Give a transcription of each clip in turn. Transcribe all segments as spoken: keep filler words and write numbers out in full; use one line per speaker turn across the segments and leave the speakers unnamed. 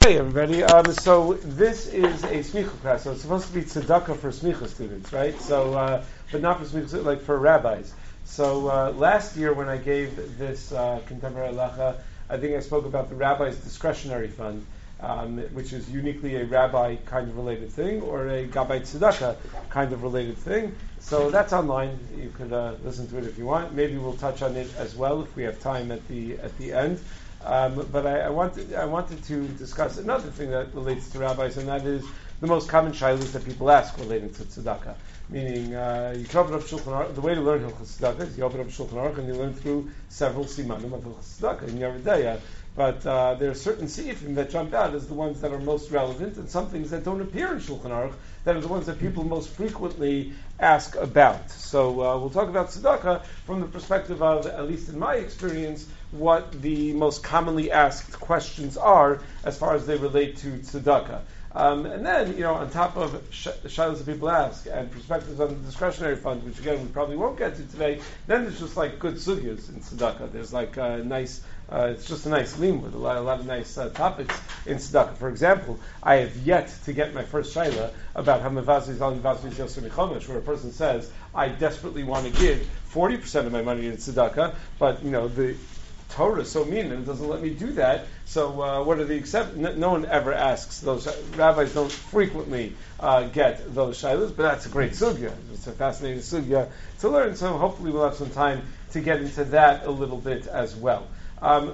Hey everybody, um, so this is a smicha class, so it's supposed to be tzedakah for smicha students, right? So, uh, but not for smicha, like for rabbis. So uh, last year when I gave this uh, contemporary halacha, I think I spoke about the rabbi's discretionary fund, um, which is uniquely a rabbi kind of related thing, or a gabbai tzedakah kind of related thing. So that's online. You could uh, listen to it if you want. Maybe we'll touch on it as well if we have time at the at the end. Um, but I, I wanted I wanted to discuss another thing that relates to rabbis, and that is the most common shilas that people ask relating to tzedakah. Meaning, uh, you can open up Shulchan Aruch. The way to learn Hilchos Tzedakah is you open up Shulchan Aruch and you learn through several simanim of Hilchos Tzedakah in your day. But uh, there are certain seifim that jump out as the ones that are most relevant, and some things that don't appear in Shulchan Aruch that are the ones that people most frequently ask about. So uh, we'll talk about tzedakah from the perspective of, at least in my experience, what the most commonly asked questions are as far as they relate to tzedakah. Um, and then, you know, on top of sh- shilas that people ask and perspectives on the discretionary fund, which again we probably won't get to today, then there's just like good sugyas in tzedakah. There's like a nice, uh, it's just a nice limud with a lot, a lot of nice uh, topics in tzedakah. For example, I have yet to get my first shayla about Hamavazis al Mivazis Yosef Michomesh, where a person says, I desperately want to give forty percent of my money in tzedakah, but, you know, the Torah is so mean and it doesn't let me do that. So uh, what are the exceptions? No, no one ever asks those. Rabbis don't frequently uh, get those shilas, but that's a great sugya. It's a fascinating sugya to learn. So hopefully we'll have some time to get into that a little bit as well. Um,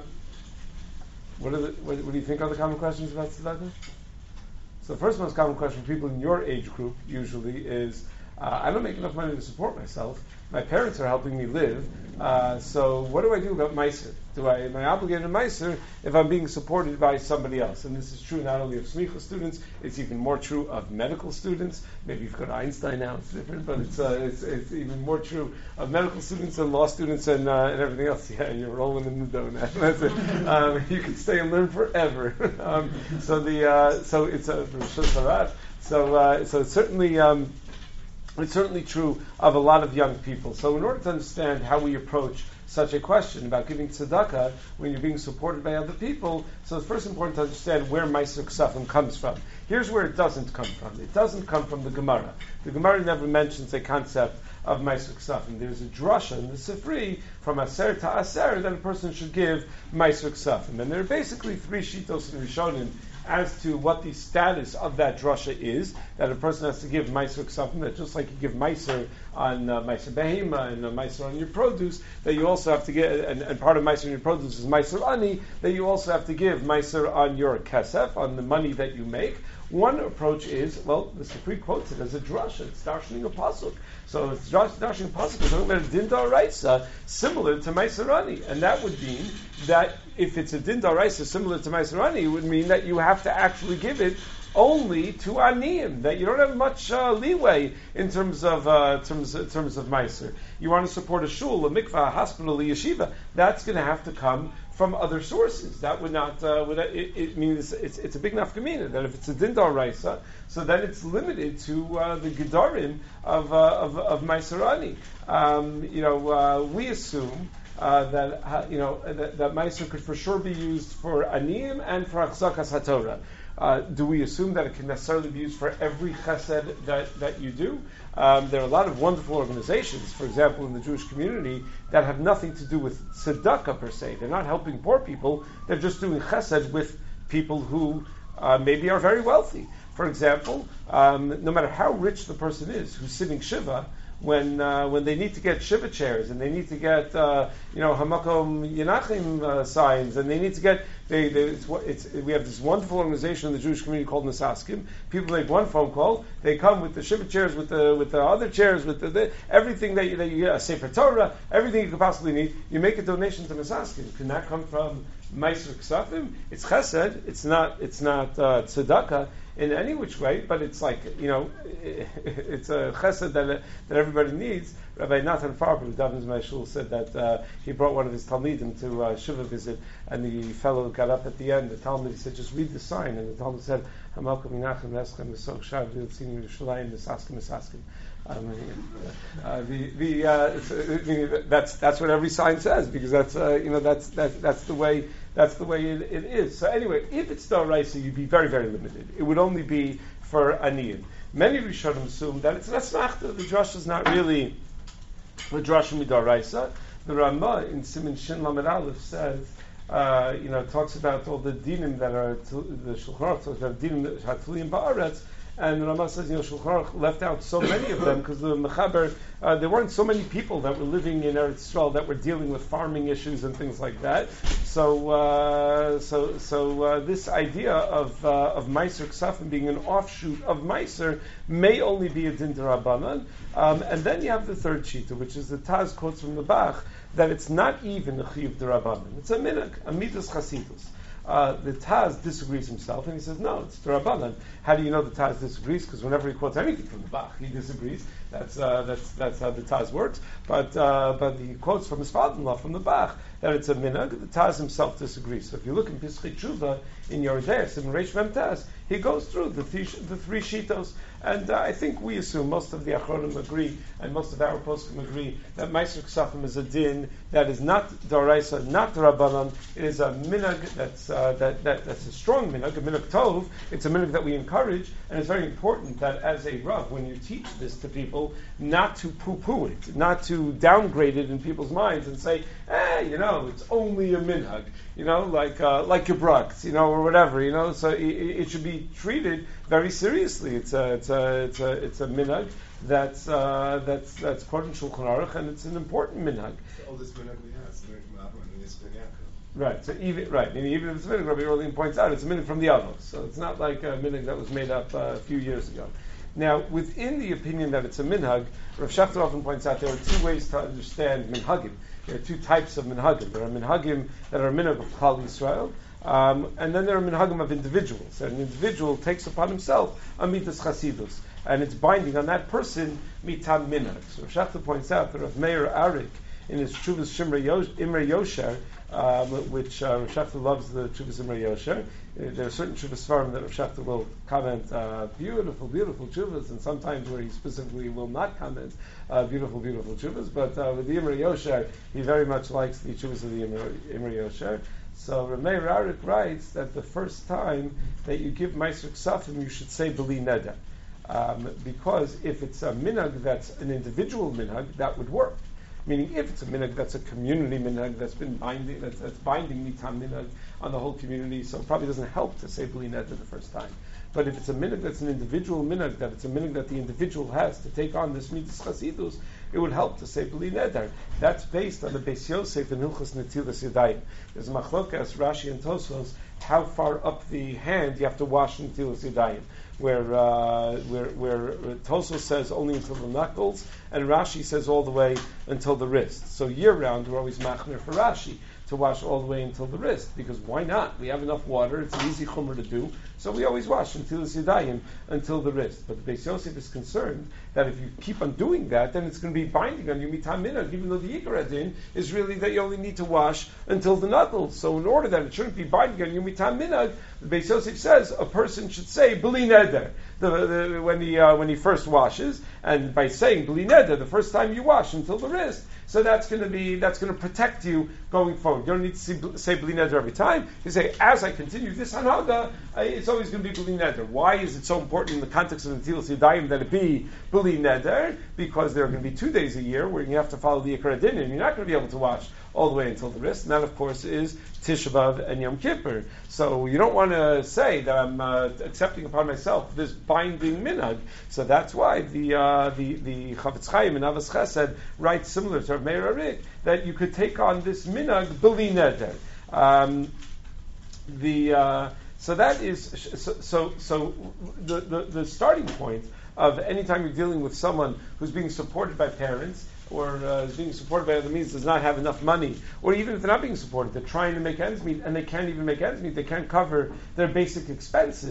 what, are the, what, what do you think are the common questions about tzedakah? So the first most common question for people in your age group usually is, uh, I don't make enough money to support myself. My parents are helping me live. Uh, so what do I do about Meiser? Do I, am I obligated to Meiser if I'm being supported by somebody else? And this is true not only of smicha students, it's even more true of medical students. Maybe if you go to Einstein now, it's different, but it's, uh, it's, it's even more true of medical students and law students and, uh, and everything else. Yeah, you're rolling in the dough now. That's it. Um, you can stay and learn forever. um, so the uh, so it's a so uh, so it's certainly. Um, It's certainly true of a lot of young people. So in order to understand how we approach such a question about giving tzedakah when you're being supported by other people, so it's first important to understand where Meiser Ksafim comes from. Here's where it doesn't come from. It doesn't come from the Gemara. The Gemara never mentions a concept of Meiser Ksafim. There's a drasha in the Sifri from Aser to Aser that a person should give Meiser Ksafim. And there are basically three shitos in Rishonim as to what the status of that drasha is, that a person has to give Meiser Ksafim, that just like you give Meiser on uh, Meiser Behema and uh, Meiser on your produce, that you also have to get, and, and part of Meiser on your produce is Meiser Ani, that you also have to give Meiser on your kesef, on the money that you make. One approach is, well, the Sifri quotes it as a drasha, it's darshaning a pasuk. So it's darshaning a pasuk, it's talking about a din da'oraisa similar to Meiser Ani, and that would mean that if it's a din da'oraisa similar to Meiser Ani, it would mean that you have to actually give it only to aniyim, that you don't have much uh, leeway in terms of uh, terms in terms of Meiser. You want to support a shul, a mikvah, a hospital, a yeshiva, that's going to have to come from other sources. That would not, uh, would it, it means it's, it's a big nafkamina that if it's a din da'oraisa, so then it's limited to uh, the gedarim of uh, of, of Meiser Ani. Um, you know, uh, we assume uh, that uh, you know that, that Meiser could for sure be used for aniyim and for achzakas haTorah. Uh, do we assume that it can necessarily be used for every chesed that, that you do? Um, there are a lot of wonderful organizations, for example, in the Jewish community, that have nothing to do with tzedakah per se. They're not helping poor people. They're just doing chesed with people who uh, maybe are very wealthy. For example, um, no matter how rich the person is who's sitting shiva, when uh, when they need to get shiva chairs and they need to get uh, you know hamakom yenachim uh, signs and they need to get they, they it's, it's, we have this wonderful organization in the Jewish community called Nesaskim. People make one phone call, they come with the shiva chairs, with the with the other chairs, with the, the everything that you, that you get, a sefer Torah, everything you could possibly need. You make a donation to Nesaskim. Can that come from Meiser Ksafim? It's chesed. It's not. It's not uh, tzedakah in any which way, but it's like, you know, it's a chesed that, that everybody needs. Rabbi Nathan Farber, who davens my shul, said that uh, he brought one of his talmidim to uh, shiva visit, and the fellow got up at the end, the talmid, he said, just read the sign, and the talmid said, Hamalkum Menachem Eschem Mesok Shav V'Yotzim Yerushalayim Mesaskim Mesaskim. I mean, uh, the the uh, I mean, that's that's what every sign says, because that's uh, you know that's that's that's the way that's the way it, it is. So anyway, if it's D'Oraisa, you'd be very very limited. It would only be for Aniyim. Many Rishonim assume that it's an asmachta. The drush is not really a drush D'Oraisa. The Ramah in Siman Shin Lamed Aleph says, uh, you know, talks about all the dinim that are the Shulchan Aruch talks about dinim that hatfulim ba'aretz. And the Ramah says, you know, Shulchan Aruch left out so many of them because the Mechaber, uh, there weren't so many people that were living in Eretz Yisrael that were dealing with farming issues and things like that. So, uh, so, so uh, this idea of uh, of Meiser Ksafim being an offshoot of Meiser may only be a din d'Rabbanan. Um, and then you have the third shita, which is the Taz quotes from the Bach, that it's not even a chiyuv d'Rabbanan. It's a minhag, a midas chasidus. Uh, the Taz disagrees himself, and he says, no, it's D'Rabbanan. How do you know the Taz disagrees? Because whenever he quotes anything from the Bach, he disagrees. That's uh, that's that's how the Taz works. But uh, but he quotes from his father-in-law, from the Bach, that it's a minhag. The Taz himself disagrees. So if you look in Pischei Tshuva, in Yordeis, in Reish Mem Taz, he goes through the, th- the three shitos. And uh, I think we assume, most of the Achronim agree, and most of our poskim agree, that Meiser Ksafim is a din that is not D'Oraisa, not D'Rabbanan. It is a minhag that's uh, that, that that's a strong minhag, a minhag tov. It's a minhag that we encourage, and it's very important that as a Rav, when you teach this to people, not to poo-poo it, not to downgrade it in people's minds and say, eh, you know, it's only a minhag, you know, like uh, like your braks, you know, or whatever, you know. So it, it should be treated very seriously. It's a it's a it's a it's a minhag that's uh, that's that's quoted in Shulchan Aruch, and it's an important minhag.
It's the oldest minhag we have. It's the minhag from Abraham and Yitzchak Yaakov.
Right. So even right, and even if it's a minhag, Rabbi Orlean points out it's a minhag from the Avos. So it's not like a minhag that was made up uh, a few years ago. Now, within the opinion that it's a minhag, Rav Schachter often points out there are two ways to understand minhagim. There are two types of minhagim. There are minhagim that are minhag of Klal Yisrael, um, and then there are minhagim of individuals. And an individual takes upon himself a midas chasidus, and it's binding on that person mitam minhag. So Rav Schachter points out that Rav Meir Arik, in his Tshuvas Shimra Yosh, Imre Yosher, um, which uh, Rav Schachter loves the Tshuvas Imre Yosher. Uh, there are certain Tshuvas Svarim that Rav Schachter will comment, uh, beautiful, beautiful Tshuvas, and sometimes where he specifically will not comment, uh, beautiful, beautiful Tshuvas. But uh, with the Imre Yosher, he very much likes the Tshuvas of the Imre, Imre Yosher. So Rav Meir Arik writes that the first time that you give Meiser Ksafim, you should say B'li Neder. Um, because if it's a minhag that's an individual minhag, that would work. Meaning, if it's a minhag that's a community minhag that's been binding, that's, that's binding mitam minhag on the whole community, so it probably doesn't help to say b'li neder the first time. But if it's a minhag that's an individual minhag, that it's a minhag that the individual has to take on this midas chasidus, it would help to say b'li neder. That's based on the Beis Yosef and Hilchos Netilas Yadayim. There's a machlokas, Rashi and Tosfos, how far up the hand you have to wash Netilas Yadayim. Where uh, where where Tosfos says only until the knuckles, and Rashi says all the way until the wrist. So year round, we're always machmir for Rashi to wash all the way until the wrist, because why not? We have enough water; it's an easy chumrah to do. So we always wash until the sidayim, until the wrist. But the Beis Yosef is concerned that if you keep on doing that, then it's going to be binding on you mitam minhag, even though the yikar adin is really that you only need to wash until the knuckles. So in order that it shouldn't be binding on you mitam minhag, the Beis Yosef says a person should say b'li neder the, the, when he uh, when he first washes, and by saying b'li neder the first time you wash until the wrist. So that's going to be that's going to protect you going forward. You don't need to say, say b'li neder every time. You say, as I continue this hanhaga, it's always going to be b'li neder. Why is it so important in the context of the Netilas Yadayim that it be b'li neder? Because there are going to be two days a year where you have to follow the Yikar Adin, and you're not going to be able to wash all the way until the wrist. And that, of course, is Tisha B'Av and Yom Kippur. So you don't want to say that I'm uh, accepting upon myself this binding minhag. So that's why the uh, the the Chavetz Chaim in Avos Chesed writes similar to Rav Meir Arik that you could take on this minhag b'li neder. Um, the uh, so that is so so, so the, the the starting point of any time you're dealing with someone who's being supported by parents, or uh, is being supported by other means, does not have enough money, or even if they're not being supported, they're trying to make ends meet, and they can't even make ends meet, they can't cover their basic expenses.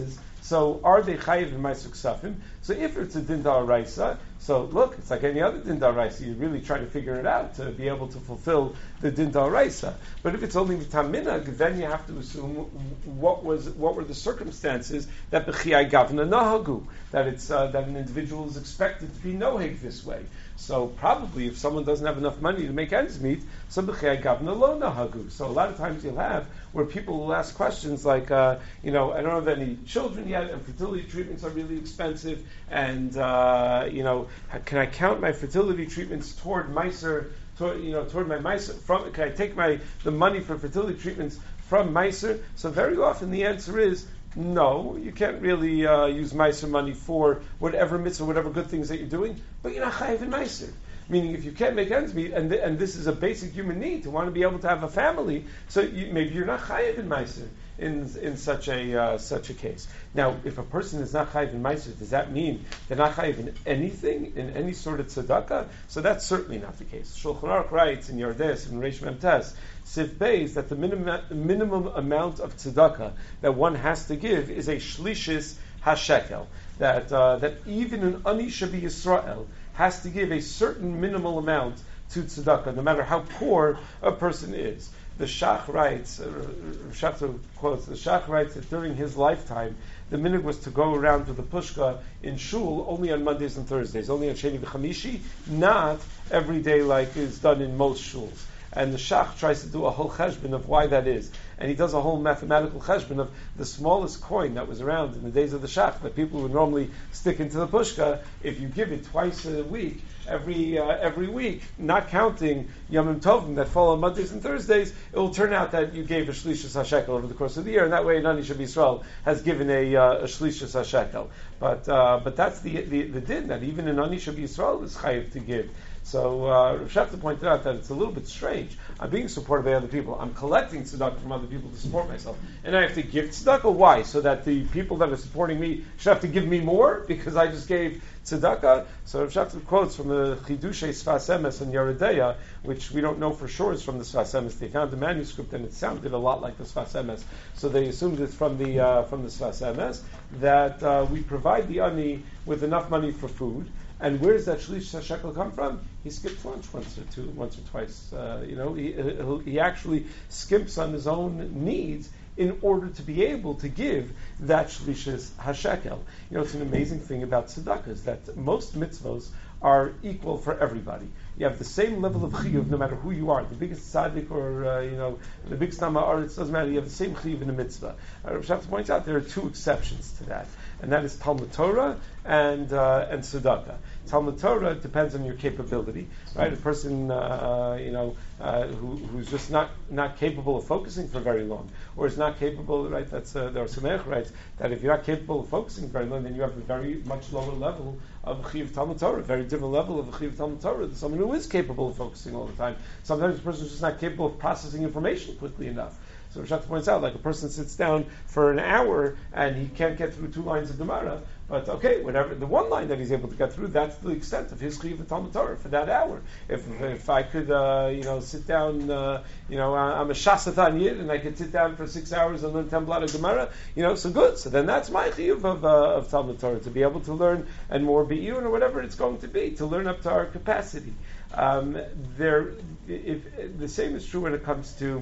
So are they chayiv in ma'aser ksafim? So if it's a din da'oraisa, so look, it's like any other din da'oraisa. You really try to figure it out to be able to fulfill the din da'oraisa. But if it's only mitam minhag, then you have to assume what was what were the circumstances that b'chiyai gavna nahagu, that it's uh, that an individual is expected to be noheg this way. So probably if someone doesn't have enough money to make ends meet, so b'chiyai gavna lo nahagu. So a lot of times you'll have where people will ask questions like, uh, you know, I don't have any children yet, and fertility treatments are really expensive, and uh, you know, can I count my fertility treatments toward Meiser, toward, you know, toward my Meiser? From can I take my the money for fertility treatments from Meiser? So very often the answer is no. You can't really uh, use Meiser money for whatever mitzvah, whatever good things that you're doing, but you're not chayiv in Meiser. Meaning, if you can't make ends meet, and th- and this is a basic human need to want to be able to have a family, so you, maybe you're not chayiv in Meiser in in such a uh, such a case. Now, if a person is not chayiv in Meiser, does that mean they're not chayiv in anything, in any sort of tzedakah? So that's certainly not the case. Shulchan Aruch writes in Yordes in Reish Mem Tes, Sif Beis, that the minimum minimum amount of tzedakah that one has to give is a shlishis hashekel. That uh, that even an ani shabi Yisrael has to give a certain minimal amount to tzedakah, no matter how poor a person is. The Shach writes, uh, Shach quotes, the Shach writes that during his lifetime, the minhag was to go around to the pushka in shul only on Mondays and Thursdays, only on Sheni v'Chamishi, not every day like is done in most shuls. And the Shach tries to do a whole cheshbon of why that is. And he does a whole mathematical cheshbon of the smallest coin that was around in the days of the Shach, that people would normally stick into the pushka. If you give it twice a week, every uh, every week, not counting Yomim Tovim that fall on Mondays and Thursdays, it will turn out that you gave a Shlishas HaShekel over the course of the year, and that way Nani Shabi Yisrael has given a, uh, a Shlishas HaShekel. But uh, but that's the, the the din, that even a Nani Shabi Yisrael is chayiv to give. So uh, Rav Shafta pointed out that it's a little bit strange. I'm being supported by other people. I'm collecting tzedakah from other people to support myself, and I have to give tzedakah. Why? So that the people that are supporting me should have to give me more because I just gave tzedakah. So Rav Shafta quotes from the Chidushay Sfas Emes and Yeredeya, which we don't know for sure is from the Sfas Emes. They found the manuscript and it sounded a lot like the Sfas Emes, so they assumed it's from the uh, from the Sfas Emes, that uh, we provide the ani with enough money for food. And where does that shlish shekel come from? He skips lunch once or two, once or twice. Uh, you know, he, he actually skimps on his own needs in order to be able to give that shlishis hashekel. You know, it's an amazing thing about tzedakahs that most mitzvos are equal for everybody. You have the same level of chiyuv no matter who you are, the biggest tzaddik or uh, you know the biggest nama aretz, doesn't matter. You have the same chiyuv in a mitzvah. Uh, Rav Shafta points out there are two exceptions to that, and that is Talmud Torah and uh, and tzedakah. Talmud Torah depends on your capability, right? A person, uh, you know, uh, who, who's just not, not capable of focusing for very long, or is not capable, right? That's uh, the Rav writes that if you're not capable of focusing very long, then you have a very much lower level of chiyuv Talmud Torah, a very different level of chiyuv Talmud Torah than someone who is capable of focusing all the time. Sometimes a person is just not capable of processing information quickly enough. So Rav Shafta points out, like a person sits down for an hour and he can't get through two lines of Gemara, but okay, whatever the one line that he's able to get through, that's the extent of his chiyuv Talmud Torah for that hour. If if I could, uh, you know, sit down, uh, you know, I'm a shasatan yid and I could sit down for six hours and learn ten blot of Gemara, you know, so good. So then that's my chiyuv of uh, of Talmud Torah, to be able to learn and more be'iyun or whatever it's going to be, to learn up to our capacity. Um, there, if, if the same is true when it comes to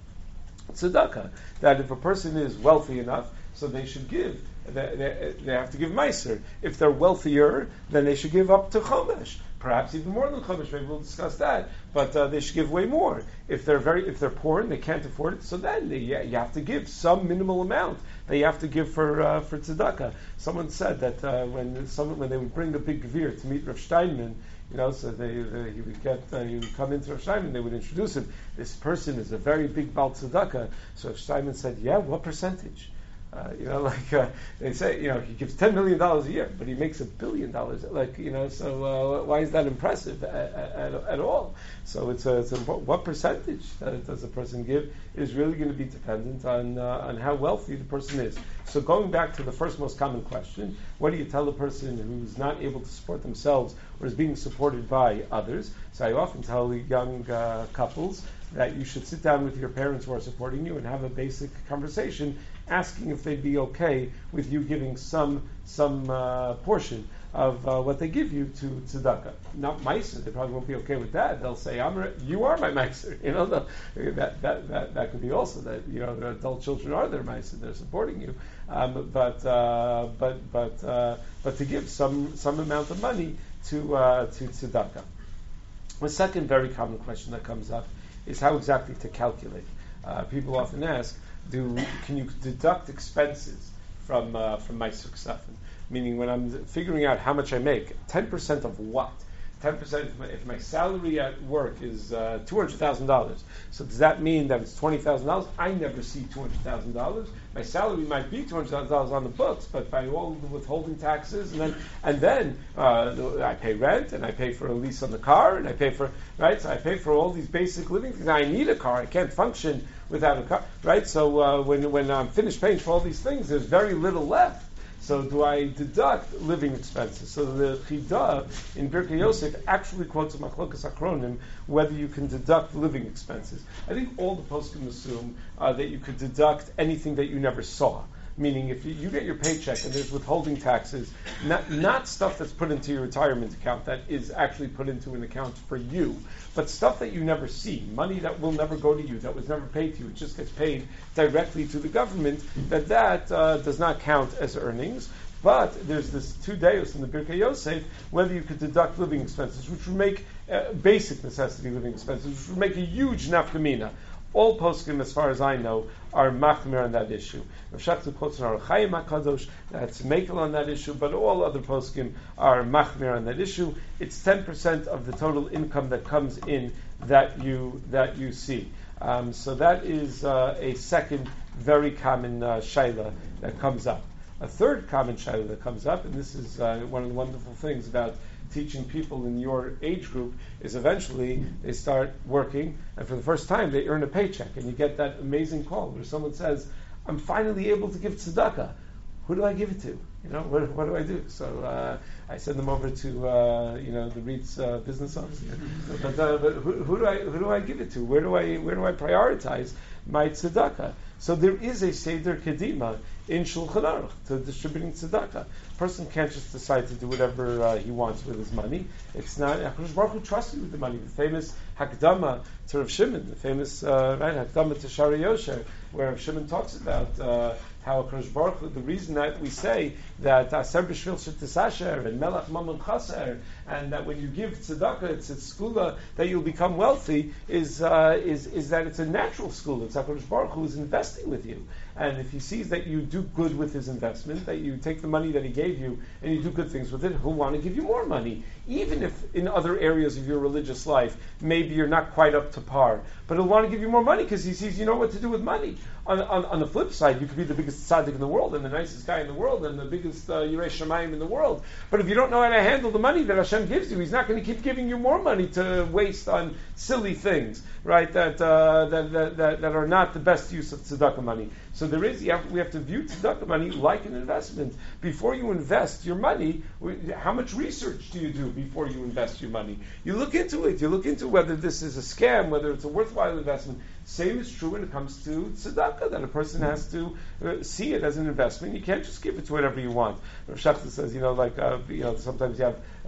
tzedakah, that if a person is wealthy enough, so they should give. They, they, they have to give meiser. If they're wealthier, then they should give up to chomesh. Perhaps even more than chomesh. Maybe we'll discuss that. But uh, they should give way more. If they're very, if they're poor and they can't afford it, so then they, you have to give some minimal amount that you have to give for uh, for tzedakah. Someone said that uh, when someone when they would bring a big gevir to meet Rav Steinman, you know, so they, they he would get uh, he would come into Rav Steinman, they would introduce him. This person is a very big Baal tzedakah. So Rav Steinman said, "Yeah, what percentage?" Uh, you know, like uh, they say, you know, he gives ten million dollars a year, but he makes a billion dollars. Like, you know, so uh, why is that impressive at, at, at all? So it's a, it's a, what percentage does a person give is really going to be dependent on uh, on how wealthy the person is. So going back to the first most common question, what do you tell a person who's not able to support themselves or is being supported by others? So I often tell young uh, couples that you should sit down with your parents who are supporting you and have a basic conversation asking if they'd be okay with you giving some some uh, portion of uh, what they give you to tzedakah. Not meiser, they probably won't be okay with that. They'll say, "I'm re- you are my meiser." You know, the, that, that that that could be also that you know the adult children are their meiser, they're supporting you. Um, but uh, but but uh, but to give some some amount of money to uh, to tzedakah. The second very common question that comes up is how exactly to calculate. Uh, people often ask, "Do can you deduct expenses from uh, from meiser ksafim?" Meaning, when I'm figuring out how much I make, ten percent of what? ten percent if my, if my salary at work is uh, two hundred thousand dollars. So does that mean that it's twenty thousand dollars? I never see two hundred thousand dollars. My salary might be two hundred thousand dollars on the books, but by all the withholding taxes, and then and then uh, I pay rent, and I pay for a lease on the car, and I pay for, right? So I pay for all these basic living things. I need a car. I can't function without a car, right? So uh, when, when I'm finished paying for all these things, there's very little left. So do I deduct living expenses? So the Chida in Birkei Yosef actually quotes a Machlokas Achronim whether you can deduct living expenses. I think all the poskim assume uh, that you could deduct anything that you never saw. Meaning, if you, you get your paycheck and there's withholding taxes, not, not stuff that's put into your retirement account that is actually put into an account for you, but stuff that you never see, money that will never go to you, that was never paid to you, it just gets paid directly to the government, that that uh, does not count as earnings. But there's this two deos in the Birkei Yosef, whether you could deduct living expenses, which would make uh, basic necessity living expenses, which would make a huge nafkamina. All poskim, as far as I know, are machmir on that issue. Rav Shachar quotes in Orach Chaim HaKadosh that's mekel on that issue, but all other poskim are machmir on that issue. It's ten percent of the total income that comes in that you that you see. Um, so that is uh, a second very common uh, shaila that comes up. A third common shaila that comes up, and this is uh, one of the wonderful things about teaching people in your age group, is eventually they start working, and for the first time they earn a paycheck, and you get that amazing call where someone says, "I'm finally able to give tzedakah. Who do I give it to? You know, what, what do I do?" So uh, I send them over to uh, you know the REIT's uh, business office. but uh, but who, who do I who do I give it to? Where do I where do I prioritize my tzedakah? So there is a seder kedima in Shulchan Aruch to distributing tzedakah. A person can't just decide to do whatever uh, he wants with his money. It's not HaKadosh Baruch Hu trusts you with the money. The famous Hakdama to Rav Shimon, the famous uh, right Hakdama to Shari Yosher, where Rav Shimon talks about uh, how HaKadosh Baruch Hu, the reason that we say that Aser B'Shvil Shetisasher and Melach Mammon Chaser, and that when you give tzedakah, it's a skula that you'll become wealthy, is uh, is is that it's a natural skula. It's HaKadosh Baruch Hu is investing with you. And if he sees that you do good with his investment, that you take the money that he gave you and you do good things with it, he'll want to give you more money. Even if in other areas of your religious life, maybe you're not quite up to par. But he'll want to give you more money because he sees you know what to do with money. On, on, on the flip side, you could be the biggest tzaddik in the world and the nicest guy in the world and the biggest uh, Yirei Shamayim in the world. But if you don't know how to handle the money that Hashem gives you, He's not going to keep giving you more money to waste on silly things, right? That uh, that, that, that that are not the best use of tzedakah money. So there is, you have, we have to view tzedakah money like an investment. Before you invest your money, how much research do you do before you invest your money? You look into it. You look into whether this is a scam, whether it's a worthwhile investment. Same is true when it comes to tzedakah, that a person has to uh, see it as an investment. You can't just give it to whatever you want. Rav Shachar says, you know, like, uh, you know, sometimes you have, uh,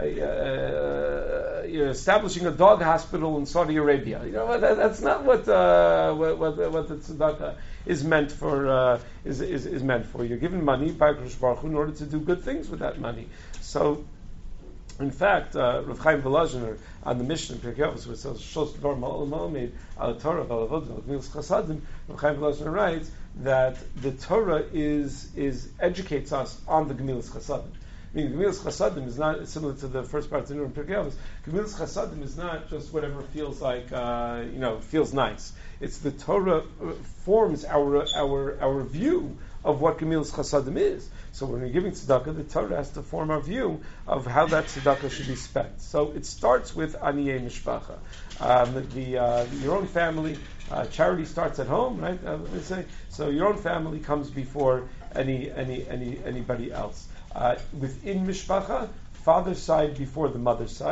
uh, you're establishing a dog hospital in Saudi Arabia. You know, that, that's not what, uh, what, what, what the tzedakah is meant for, uh, is, is, is meant for. You're given money by HaKadosh Baruch Hu in order to do good things with that money. So, in fact, uh, Rav Chaim Volozhiner on the Mishnah in Pirkei Avos, where it says Shos Dvar Ma'al Ma'amed Al Torah Val Avod Val Gemilas Chasadim, Rav Chaim Volozhiner writes that the Torah is is educates us on the Gemilas Chasadim. I mean, Gemilas Chasadim is not similar to the first part of the Nur in Pirkei Avos. Gemilas Chasadim is not just whatever feels like, uh, you know, feels nice. It's the Torah uh, forms our our our view of what Gemilas Chasadim is. So when we're giving tzedakah, the Torah has to form our view of how that tzedakah should be spent. So it starts with Aniyei Mishpacha. Um, the uh, your own family, uh, charity starts at home, right? Uh, they say so. Your own family comes before any any any anybody else. Uh, within Mishpacha, father's side before the mother's side.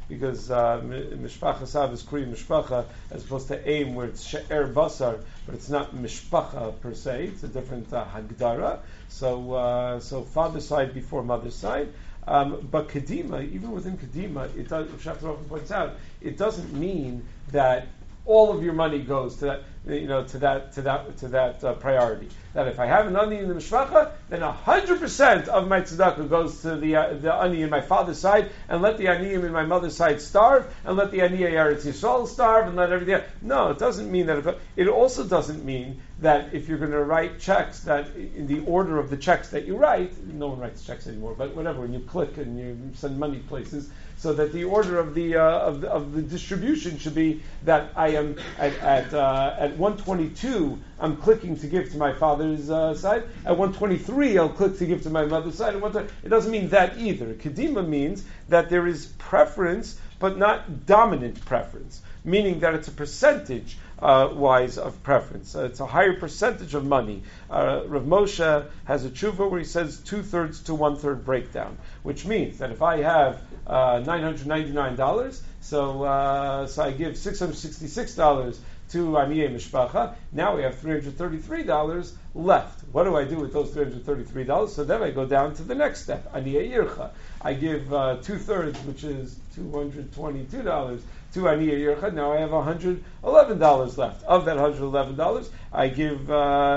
because uh, mishpacha sav is kuri mishpacha as opposed to aim where it's she'er basar, but it's not mishpacha per se. It's a different uh, hagdara. So uh, so father's side before mother's side. Um, but Kedima, even within Kedima, it does, Shafter often points out, it doesn't mean that all of your money goes to that, you know, to that, to that, to that uh, priority. That if I have an ani in the mishpacha, then a hundred percent of my tzedakah goes to the uh, the ani in my father's side, and let the aniyim in my mother's side starve, and let the aniyah Eretz Yisrael starve, and let everything. No, it doesn't mean that. It, it also doesn't mean that if you're going to write checks, that in the order of the checks that you write, no one writes checks anymore, but whatever, when you click and you send money places, so that the order of the uh, of the, of the distribution should be that I am at at, uh, at one twenty-two, I'm clicking to give to my father's uh, side. At one twenty-three, I'll click to give to my mother's side. And one it doesn't mean that either. Kedima means that there is preference, but not dominant preference, meaning that it's a percentage uh, wise of preference. Uh, it's a higher percentage of money. Uh, Rav Moshe has a tshuva where he says two thirds to one third breakdown, which means that if I have uh, nine hundred ninety-nine dollars, so uh, so I give six hundred sixty-six dollars to Aniyeh Mishpacha. Now we have three hundred thirty-three dollars left. What do I do with those three hundred thirty-three dollars? So then I go down to the next step, Aniyeh Yircha. I give uh, two thirds, which is two hundred twenty-two dollars, to Aniyeh Yircha. Now I have one hundred eleven dollars left. Of that one hundred eleven dollars, I give uh,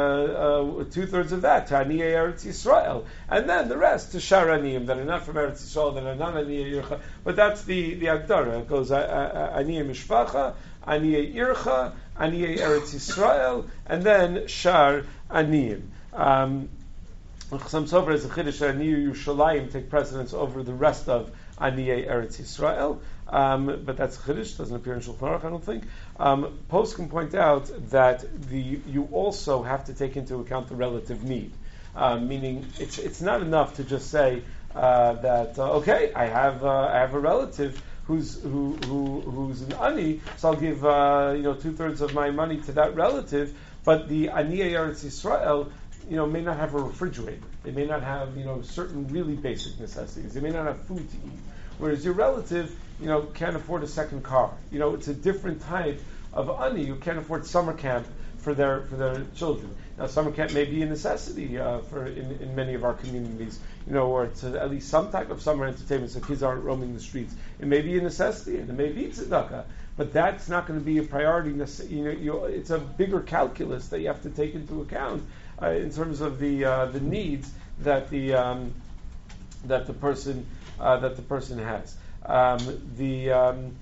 uh, two thirds of that to Aniyeh Eretz Yisrael, and then the rest to Shar Aniyim that are not from Eretz Yisrael, that are not Aniyeh Yircha. But that's the the Agdara. It goes uh, uh, Aniyeh Mishpacha, Aniyeh Yircha, Aniyeh Eretz Yisrael, and then Shar Aniyim. Um, Chasam Sofer as a Chiddush that Aniyeh Yerushalayim take precedence over the rest of Aniyeh Eretz Yisrael. Um, but that's Chiddush, doesn't appear in Shulchan Aruch, I don't think. Um, Post can point out that the you also have to take into account the relative need. Um, meaning, it's it's not enough to just say uh, that uh, okay, I have uh, I have a relative who's who, who who's an ani, so I'll give uh, you know two thirds of my money to that relative. But the Aniyeh Eretz Yisrael, you know, may not have a refrigerator. They may not have you know certain really basic necessities. They may not have food to eat. Whereas your relative, you know, can't afford a second car. You know, it's a different type of ani who can't afford summer camp for their for their children. Now, summer camp may be a necessity uh, for in, in many of our communities, you know, or it's at least some type of summer entertainment, so kids aren't roaming the streets. It may be a necessity, and it may be tzedakah, but that's not going to be a priority. You know, you, it's a bigger calculus that you have to take into account uh, in terms of the uh, the needs that the um, that the person uh, that the person has. Um, the um,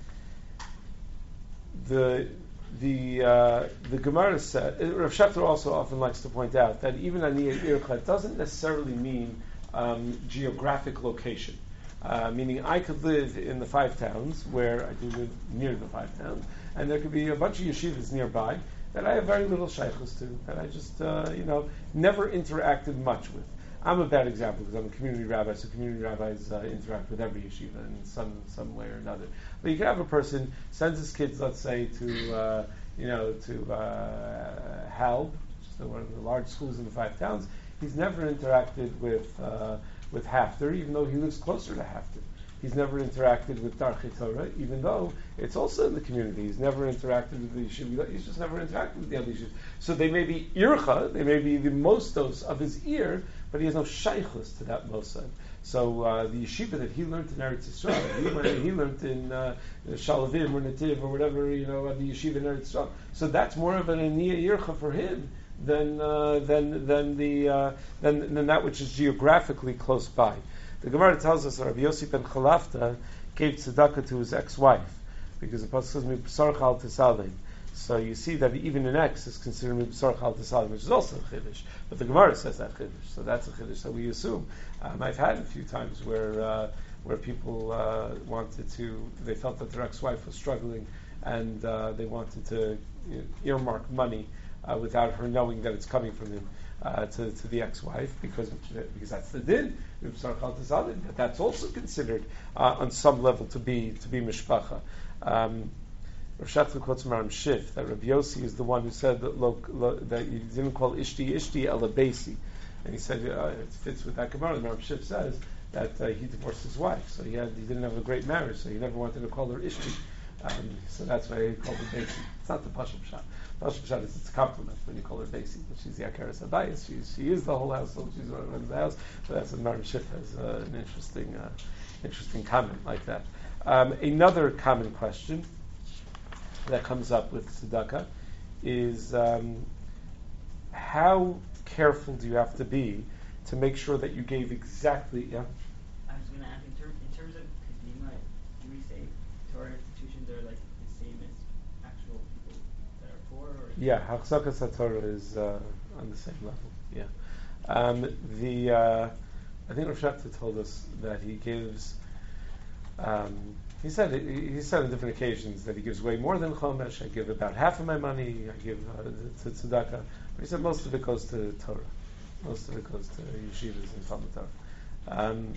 the the uh, the Gemara said, Rav Shechter also often likes to point out that even Aniyeh Yircha doesn't necessarily mean um, geographic location. Uh, meaning I could live in the five towns where I do live near the five towns, and there could be a bunch of yeshivas nearby that I have very little shaykhus to, that I just uh, you know never interacted much with. I'm a bad example because I'm a community rabbi, so community rabbis uh, interact with every yeshiva in some some way or another. But you can have a person sends his kids, let's say, to uh, you know to uh, Halb, which is one of the large schools in the five towns. He's never interacted with uh, with Hafter, even though he lives closer to Hafter. He's never interacted with Darchei Torah, even though it's also in the community. He's never interacted with the yeshiva. He's just never interacted with the other yeshivas. So they may be ircha, they may be the mostos of his ear, but he has no shaykhus to that mosad. So uh, the yeshiva that he learned in Eretz Yisrael, he, went, he learned in uh, Shalavim or Nativ or whatever, you know, the yeshiva in Eretz Yisrael. So that's more of an aniyah ircha for him than uh, than than the uh, than, than that which is geographically close by. The Gemara tells us that Rabbi Yossi ben Chalafta gave tzedakah to his ex-wife because the pasuk says "Mibsar chal tisalim." So you see that even an ex is considered Mibsar chal tisalim, which is also a chiddush. But the Gemara says that chiddush, so that's a chiddush that we assume. Um, I've had a few times where uh, where people uh, wanted to, they felt that their ex-wife was struggling, and uh, they wanted to you know, earmark money uh, without her knowing that it's coming from him. Uh, to, to the ex-wife, because because that's the din. But that's also considered uh, on some level to be to be mishpacha. Um, Rav Shechter quotes Maram Shif that Rabbi Yossi is the one who said that lo, lo, that you didn't call ishti ishti ela beisi. And he said, uh, it fits with that Gemara. The Rav Shif says that uh, he divorced his wife, so he had he didn't have a great marriage, so he never wanted to call her Ishti. Um, so that's why he called her Basi. It's not the Pashut Pshat. Pashut Pshat is it's a compliment when you call her Basi. She's the Akaras Abayis. She she is the whole household. She's one of the house. So that's what Rav Shif has uh, an interesting uh, interesting comment like that. Um, another common question that comes up with tzedakah is um, how careful do you have to be to make sure that you gave exactly, yeah?
I was going to ask, in, term, in terms of Kadima, do we say Torah institutions are like the same as actual people that are poor? Or
Yeah, Hachzakas HaTorah is uh, on the same level, yeah. Um, the, uh, I think Rosh Hashanah told us that he gives, um, he said he said on different occasions that he gives way more than Chomesh. I give about half of my money, I give uh, to tzedakah. But he said most of it goes to Torah. Most of it goes to yeshivas and Talmud Torah. Um,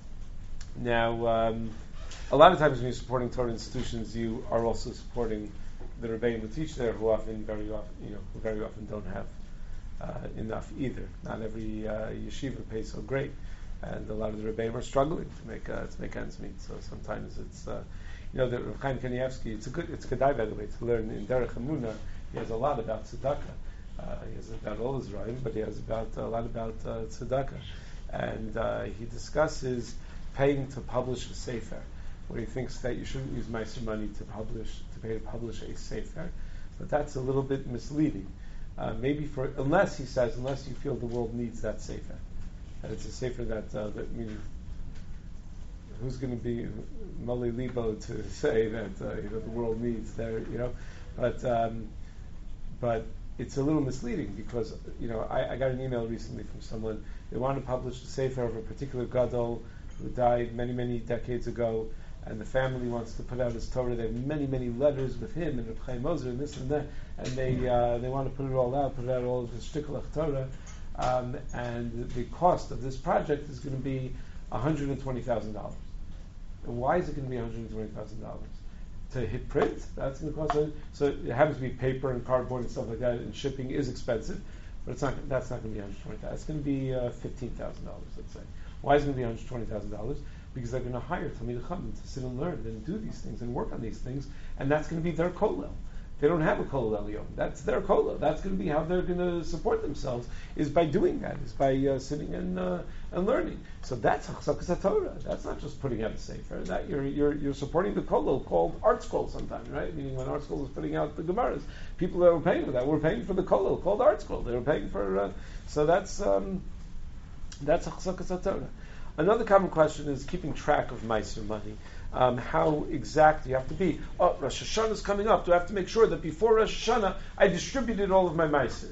now, um, a lot of times when you're supporting Torah institutions, you are also supporting the Rebbeim who teach there, who often, very often, you know, who very often don't have uh, enough either. Not every uh, yeshiva pays so great, and a lot of the Rebbeim are struggling to make uh, to make ends meet. So sometimes it's, uh, you know, the Rav Chaim Kanievsky. It's a good, it's kedai, by the way, to learn in Derech Emunah. He has a lot about tzedakah. Uh, he has about all his writing, but he has about a lot about uh, tzedakah, and uh, he discusses paying to publish a sefer, where he thinks that you shouldn't use meiser money to publish to pay to publish a sefer, but that's a little bit misleading. Uh, maybe for unless he says unless you feel the world needs that sefer, that it's a sefer that uh, that means who's going to be Mali Libo to say that uh, you know the world needs there, you know, but um, but. It's a little misleading because, you know, I, I got an email recently from someone. They want to publish the sefer of a particular gadol who died many, many decades ago, and the family wants to put out his Torah. They have many, many letters with him and Reb Chaim Moser and this and that, and they uh, they want to put it all out, put it out all of the Shtiklach Torah, um, and the cost of this project is going to be one hundred twenty thousand dollars. And why is it going to be one hundred twenty thousand dollars? To hit print, that's going to cost. A, so it happens to be paper and cardboard and stuff like that, and shipping is expensive, but it's not. That's not going to be one hundred twenty thousand dollars. It's going to be uh, fifteen thousand dollars, let's say. Why is it going to be one hundred twenty thousand dollars? Because they're going to hire Talmidei Chacham to sit and learn and do these things and work on these things, and that's going to be their kollel. They don't have a kollel elyon. That's their kollel. That's going to be how they're going to support themselves, is by doing that, is by uh, sitting and uh, and learning. So that's Hachzakas HaTorah. That's not just putting out a sefer. That you're you're you're supporting the kollel called Art Scroll sometimes, right? Meaning when Art Scroll was putting out the Gemaras, people that were paying for that were paying for the kollel called Art Scroll. They were paying for. Uh, so that's um, that's Hachzakas HaTorah. Another common question is keeping track of meiser money. Um, how exact do you have to be? Oh, Rosh Hashanah is coming up. Do I have to make sure that before Rosh Hashanah I distributed all of my meiser?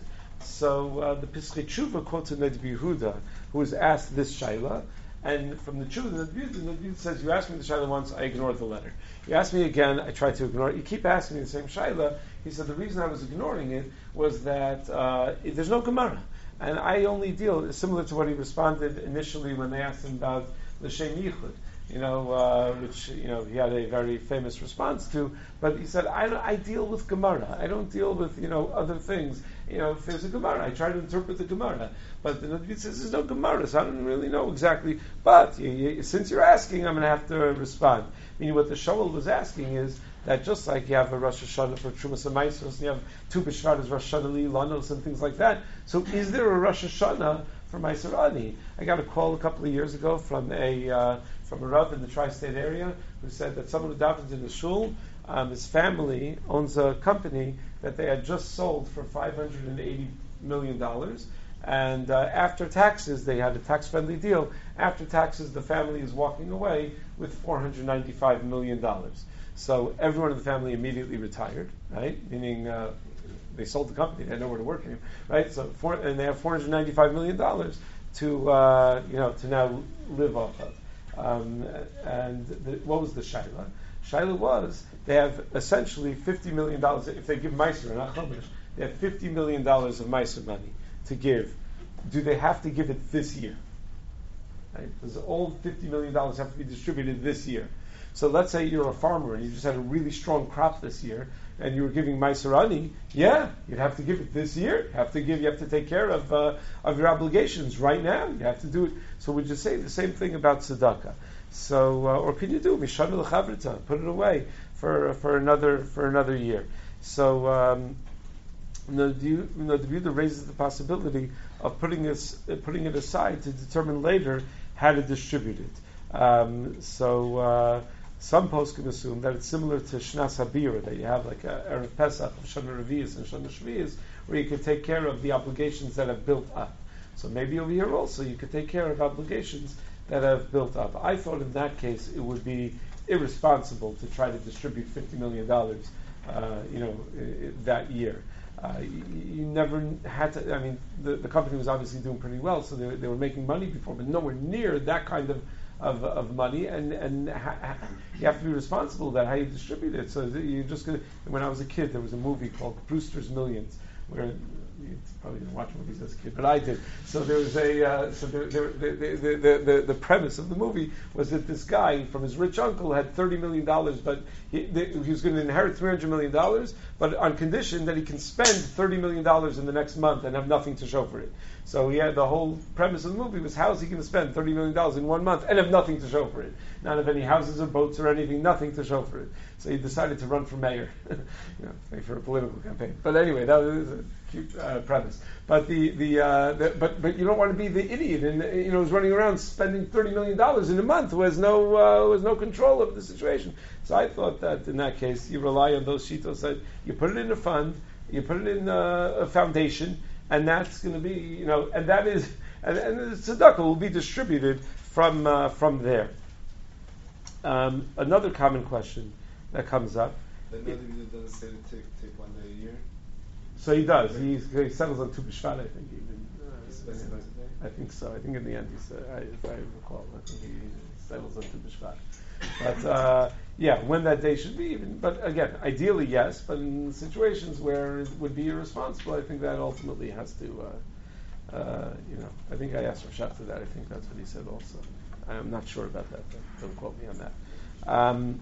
So uh, the Pischei Tshuva quotes a Ned Yehuda who was asked this shaila, and from the Tshuva, the Ned Yehuda says, "You asked me the shaila once, I ignored the letter. You asked me again, I tried to ignore it. You keep asking me the same shaila." He said the reason I was ignoring it was that uh, it, there's no Gemara. And I only deal, similar to what he responded initially when they asked him about the Shem Yichud, you know, uh, which, you know, he had a very famous response to, but he said, I, I deal with Gemara. I don't deal with, you know, other things. You know, if there's a Gemara, I try to interpret the Gemara. But the Navi says there's no Gemara, so I don't really know exactly. But you, you, since you're asking, I'm going to have to respond. Meaning what the Shoel was asking is, that just like you have a Rosh Hashanah for Trumas and Maisos, and you have two Bishvaras, Rosh Hashanah, Lanos, and things like that. So is there a Rosh Hashanah for Maiser Ani? I got a call a couple of years ago from a uh, from a Rav in the tri-state area who said that someone who davens in the shul, um, his family owns a company that they had just sold for five hundred eighty million dollars. And uh, after taxes, they had a tax-friendly deal. After taxes, the family is walking away with four hundred ninety-five million dollars. So everyone in the family immediately retired, right? Meaning uh, they sold the company; they had nowhere to work anymore, right? So for, and they have four hundred ninety-five million dollars to uh, you know to now live off of. Um, and the, what was the shaila? Shaila was they have essentially fifty million dollars. If they give meiser and not chomesh, they have fifty million dollars of meiser money to give. Do they have to give it this year? Right? Does all fifty million dollars have to be distributed this year? So let's say you're a farmer and you just had a really strong crop this year, and you were giving Meiser Ani, yeah, you'd have to give it this year. You have to give, you have to take care of uh, of your obligations right now. You have to do it. So we just say the same thing about tzedakah. So, uh, or could you do mishana lechavrita, put it away for for another for another year? So, um, the you know, the Buddha raises the possibility of putting this uh, putting it aside to determine later how to distribute it. Um, so. Uh, Some posts can assume that it's similar to Shnas Habira, that you have like a Erev Pesach, Shana Revi'is, and Shana Shvi'is, where you can take care of the obligations that have built up. So maybe over here also you could take care of obligations that have built up. I thought in that case it would be irresponsible to try to distribute fifty million dollars, uh, you know, I- I- that year. Uh, you, you never had to. I mean, the, the company was obviously doing pretty well, so they, they were making money before, but nowhere near that kind of of, of money. And and ha, ha, you have to be responsible about how you distribute it. So you just gonna, when I was a kid, there was a movie called Brewster's Millions, where you probably didn't watch movies as a kid, but I did. So there was a uh, so there, there, the, the, the, the the premise of the movie was that this guy from his rich uncle had thirty million dollars, but he, the, he was going to inherit three hundred million dollars, but on condition that he can spend thirty million dollars in the next month and have nothing to show for it. So he had the whole premise of the movie was how is he going to spend thirty million dollars in one month and have nothing to show for it? Not have any houses or boats or anything, nothing to show for it. So he decided to run for mayor, you know, for a political campaign. But anyway, that was a cute uh, premise. But the the, uh, the but but you don't want to be the idiot and you know who's running around spending thirty million dollars in a month who has no uh, who has no control of the situation. So I thought that in that case you rely on those shitos that you put it in a fund, you put it in a, a foundation, and that's going to be you know and that is and, and the tzedakah will be distributed from uh, from there. Um, another common question that comes up.
The Nadi doesn't say to take, take one day a year.
So he does. He, he settles on Tu B'Shvat, I think. Even
He specifies a day?
I think so. I think in the end, he said, I, if I recall, I think he settles on Tu B'Shvat. But uh, yeah, when that day should be. Even, but again, ideally yes. But in situations where it would be irresponsible, I think that ultimately has to. Uh, uh, you know, I think I asked Rashad to that. I think that's what he said also. I'm not sure about that. Though. Don't quote me on that. Um,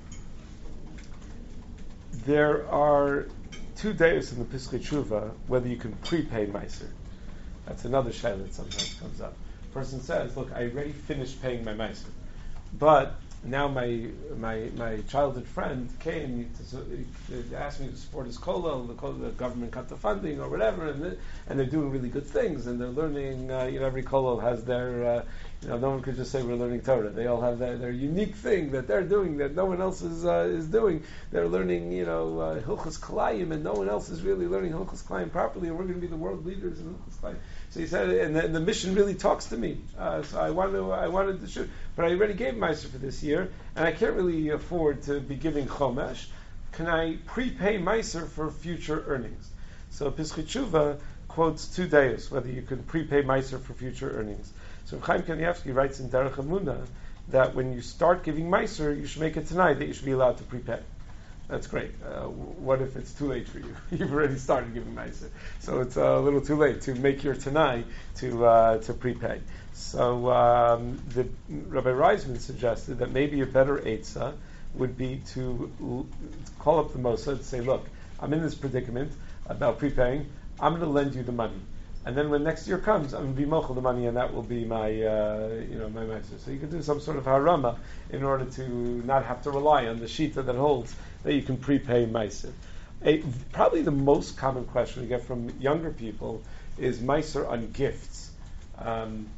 there are two days in the Pischei Tshuva whether you can prepay Meiser. That's another shayla that sometimes comes up. A person says, look, I already finished paying my Meiser, but now my my my childhood friend came to, to ask me to support his kollel, the, kollel, the government cut the funding or whatever, and, the, and they're doing really good things, and they're learning, uh, you know, every kollel has their, uh, you know, no one could just say we're learning Torah. They all have their, their unique thing that they're doing that no one else is uh, is doing. They're learning, you know, uh, Hilchos Kalayim, and no one else is really learning Hilchos Kalayim properly, and we're going to be the world leaders in Hilchos Kalayim. So he said, and the, and the mission really talks to me. Uh, so I wanted to, I wanted to shoot, but I already gave Meiser for this year, and I can't really afford to be giving Chomesh. Can I prepay Meiser for future earnings? So Pischei Tshuva quotes two days whether you can prepay Meiser for future earnings. So Chaim Kanievsky writes in Derech Emunah that when you start giving Meiser, you should make it tonight that you should be allowed to prepay. That's great. Uh, what if it's too late for you? You've already started giving Meiser, so it's a little too late to make your Tanai to uh, to prepay. So um, the Rabbi Reisman suggested that maybe a better eitzah would be to l- call up the Mossad and say, "Look, I'm in this predicament about prepaying. I'm going to lend you the money, and then when next year comes, I'm going to be mochel the money, and that will be my uh, you know my Meiser." So you could do some sort of harama in order to not have to rely on the shita that holds that you can prepay Meiser. A, probably the most common question we get from younger people is Meiser on gifts. Um,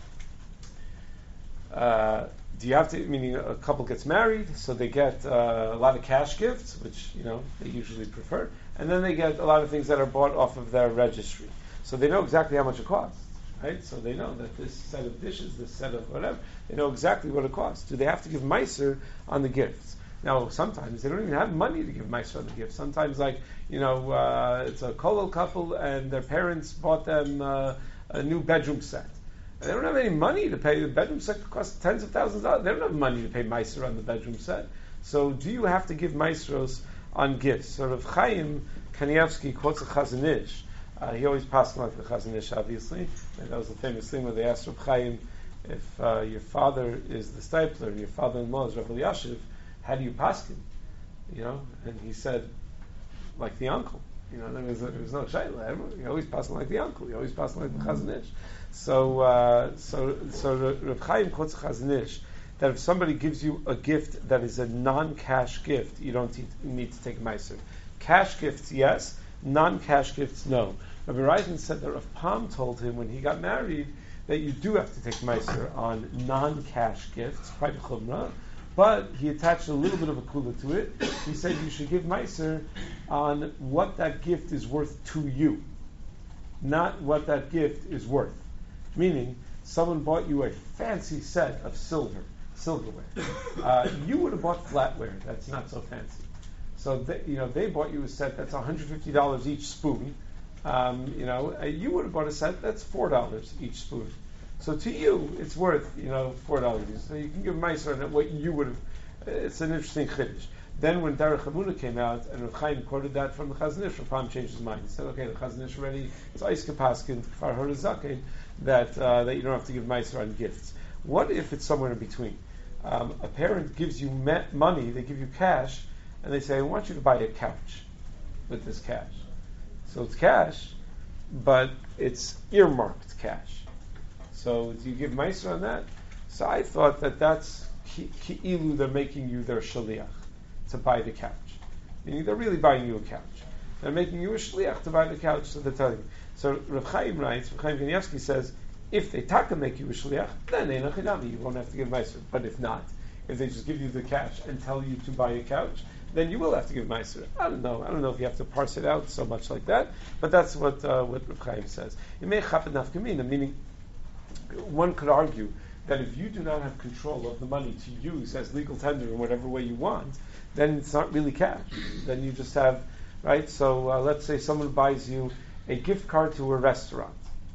uh, do you have to, meaning a couple gets married, so they get uh, a lot of cash gifts, which, you know, they usually prefer, and then they get a lot of things that are bought off of their registry. So they know exactly how much it costs, right? So they know that this set of dishes, this set of whatever, they know exactly what it costs. Do they have to give Meiser on the gifts? Now, sometimes they don't even have money to give Meiser on the gift. Sometimes, like, you know, uh, it's a kollel couple and their parents bought them uh, a new bedroom set. And they don't have any money to pay. The bedroom set costs tens of thousands of dollars. They don't have money to pay Meiser on the bedroom set. So do you have to give Meiseros on gifts? Sort of Chaim Kanievsky quotes a Chazon Ish. Uh, he always passed like the Chazon Ish, obviously. And that was the famous thing where they asked Reb Chaim, if uh, your father is the stipler and your father-in-law is Rav Elyashiv, how do you paskin? You know, and he said, like the uncle. You know, there was, there was no shayla. He always passing like the uncle. He always passing like the Chazon Ish. So, uh, so, so Reb Chaim quotes Chazon Ish that if somebody gives you a gift that is a non-cash gift, you don't te- need to take a meiser. Cash gifts, yes. Non-cash gifts, no. Rabbi Reisen said that Rav Pam told him when he got married that you do have to take meiser on non-cash gifts, quite a chumrah. But he attached a little bit of a kula to it. He said you should give meiser on what that gift is worth to you, not what that gift is worth. Meaning, someone bought you a fancy set of silver, silverware. Uh, you would have bought flatware. That's not so fancy. So they, you know they bought you a set that's one hundred fifty dollars each spoon. Um, you know uh, you would have bought a set that's four dollars each spoon. So to you, it's worth, you know, four dollars. So you can give meiser on what you would have. It's an interesting chiddush. Then when Derech Hamuna came out, and Rav Chaim quoted that from the Chazon Ish, Rav Chaim changed his mind. He said, okay, the Chazon Ish already, it's Eiske Paskin, Kfar Harazakin, that uh, that you don't have to give meiser on gifts. What if it's somewhere in between? Um, a parent gives you me- money, they give you cash, and they say, I want you to buy a couch with this cash. So it's cash, but it's earmarked cash. So do you give meiser on that? So I thought that that's ki'ilu, they're making you their shaliach to buy the couch. Meaning they're really buying you a couch. They're making you a shaliach to buy the couch, so they're telling you. So Rav Chaim writes, Rav Chaim Kanievsky says, if they taka make you a shaliach, then einachinami, you won't have to give meiser. But if not, if they just give you the cash and tell you to buy a couch, then you will have to give meiser. I don't know. I don't know if you have to parse it out so much like that, but that's what uh, what Rav Chaim says. It may chapet nafkamina, meaning one could argue that if you do not have control of the money to use as legal tender in whatever way you want, then it's not really cash. Then you just have, right? So uh, let's say someone buys you a gift card to a restaurant.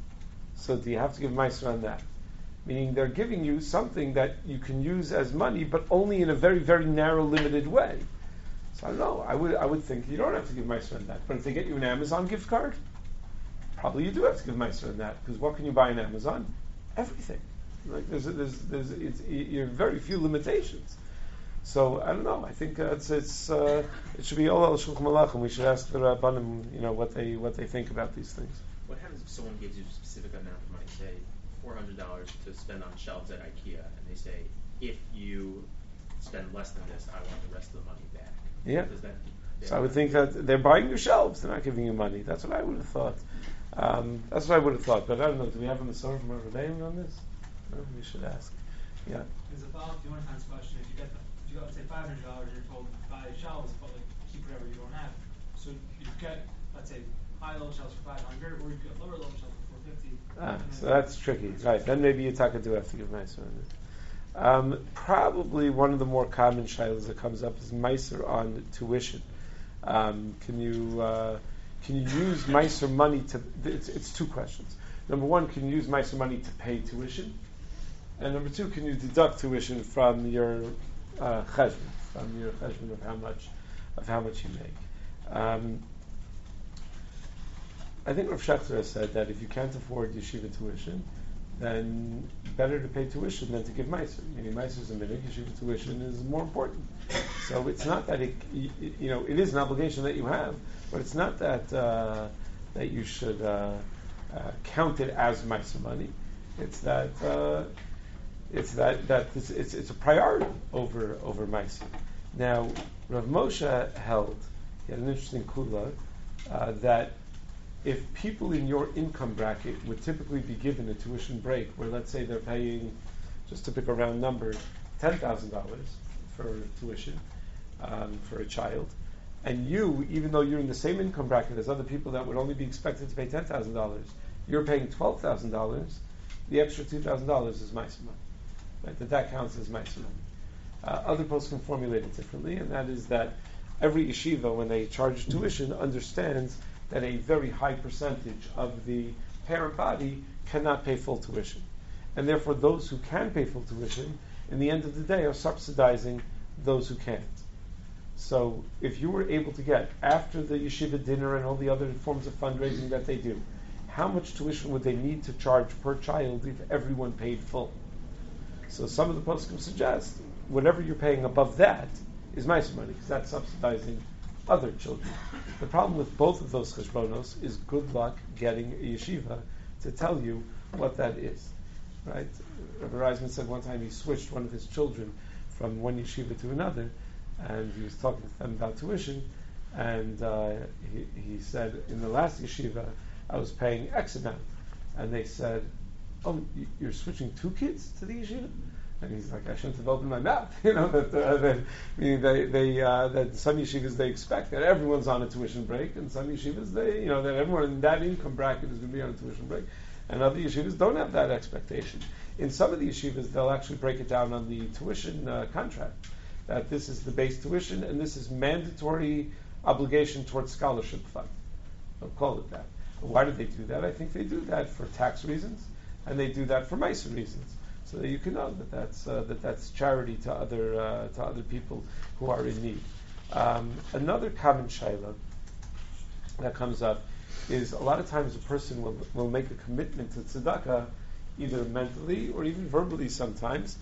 So do you have to give meiser on that? Meaning they're giving you something that you can use as money, but only in a very, very narrow, limited way. So I don't know. I would, I would think you don't have to give meiser on that. But if they get you an Amazon gift card, probably you do have to give meiser on that, because what can you buy on Amazon? Everything. Like there's, there's, there's, it's, you have very few limitations. So I don't know. I think uh, it's, it's uh, it should be all al shulchan malachim. We should ask the rabbanim, you know, what they what they think about these things.
What happens if someone gives you a specific amount of money, say four hundred dollars to spend on shelves at IKEA, and they say, if you spend less than this, I want the rest of the money back?
Yeah.
Does that? Yeah.
So I would think that they're buying your shelves. They're not giving you money. That's what I would have thought. Um, that's what I would have thought, but I don't know. Do we have a Masorah from Rav Dayan on this? No, we should ask. Yeah.
As a follow-up to Jonathan's question, if you get, the, if you got, let's say, five hundred dollars, you're told buy shelves, but like keep whatever you don't have. So you get, let's say, high-level shelves for five hundred, or you get lower-level shelves for four fifty.
Ah, so that's tricky, right? Then maybe Yitaka do have to give meiser on it. Um, probably one of the more common shilas that comes up is meiser on tuition. Um, can you uh, can you use meiser money to? It's, it's two questions. Number one, can you use meiser money to pay tuition? And number two, can you deduct tuition from your uh, cheshbon, from your cheshbon of how much of how much you make? Um, I think Rav Shechter has said that if you can't afford yeshiva tuition, then better to pay tuition than to give meiser. Meaning meiser is a minhag, yeshiva tuition is more important. So it's not that it, you know, it is an obligation that you have, but it's not that uh, that you should uh, uh, count it as meiser money. It's that uh, it's that that it's, it's it's a priority over over meiser. Now Rav Moshe held, he had an interesting kula uh, that if people in your income bracket would typically be given a tuition break, where let's say they're paying, just to pick a round number, ten thousand dollars for tuition um, for a child, and you, even though you're in the same income bracket as other people that would only be expected to pay ten thousand dollars, you're paying twelve thousand dollars, the extra two thousand dollars is meiser money. Right? That that counts as meiser money. Uh, other posts can formulate it differently, and that is that every yeshiva, when they charge tuition, understands that a very high percentage of the parent body cannot pay full tuition. And therefore those who can pay full tuition, in the end of the day, are subsidizing those who can't. So if you were able to get, after the yeshiva dinner and all the other forms of fundraising that they do, how much tuition would they need to charge per child if everyone paid full? So some of the poskim suggest whatever you're paying above that is meiser money because that's subsidizing other children. The problem with both of those cheshbonos is good luck getting a yeshiva to tell you what that is, right? Rabbi Reisman said one time he switched one of his children from one yeshiva to another, and he was talking to them about tuition, and uh, he, he said, in the last yeshiva, I was paying X amount, and they said, oh, you're switching two kids to the yeshiva? And he's like, I shouldn't have opened my mouth. You know, that, uh, that meaning they, they, uh, that some yeshivas they expect that everyone's on a tuition break, and some yeshivas they, you know, that everyone in that income bracket is going to be on a tuition break, and other yeshivas don't have that expectation. In some of the yeshivas, they'll actually break it down on the tuition uh, contract, that this is the base tuition, and this is mandatory obligation towards scholarship fund. They'll call it that. Why do they do that? I think they do that for tax reasons, and they do that for meiser reasons, so that you can know that that's uh, that that's charity to other uh, to other people who are in need. Um, another common shaila that comes up is a lot of times a person will will make a commitment to tzedakah, either mentally or even verbally sometimes,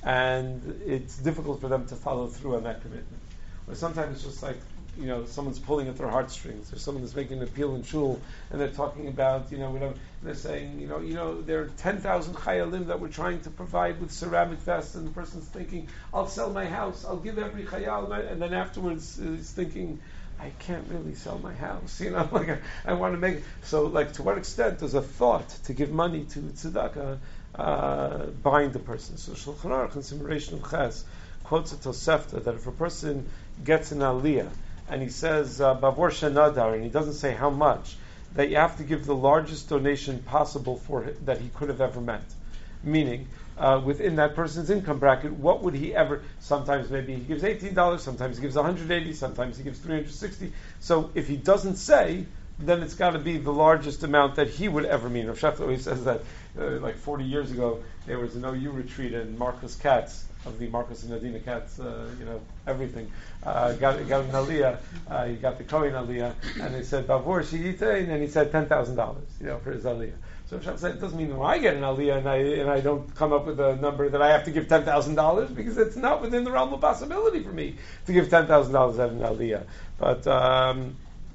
and it's difficult for them to follow through on that commitment. Or sometimes it's just like, you know, someone's pulling at their heartstrings, or someone is making an appeal in shul, and they're talking about, you know, whatever, they're saying, you know, you know, there are ten thousand chayalim that we're trying to provide with ceramic vests, and the person's thinking, I'll sell my house, I'll give every chayal, and then afterwards he's thinking, I can't really sell my house, you know, like I, I want to make, so like to what extent does a thought to give money to tzedakah uh, bind the person? So Shulchan Aruch in Simulation of Ches quotes a Tosefta that if a person gets an aliyah, and he says, Bavor Shenadar, and he doesn't say how much, that you have to give the largest donation possible for it, that he could have ever met. Meaning, uh, within that person's income bracket, what would he ever, sometimes maybe he gives eighteen dollars, sometimes he gives one hundred eighty dollars, sometimes he gives three hundred sixty dollars. So if he doesn't say, then it's got to be the largest amount that he would ever mean. Rav Shach always says that, uh, like forty years ago, there was an O U retreat, and Marcus Katz, of the Marcus and Adina Katz, uh, you know, everything, uh, got, got an aliyah, uh, he got the Kohen aliyah, and they said, Bavor Shiyitein, and he said ten thousand dollars, you know, for his aliyah. So Rav Shach said, it doesn't mean when I get an aliyah and I, and I don't come up with a number that I have to give ten thousand dollars, because it's not within the realm of possibility for me to give ten thousand dollars at an aliyah. But, um,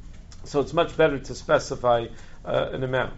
so it's much better to specify uh, an amount.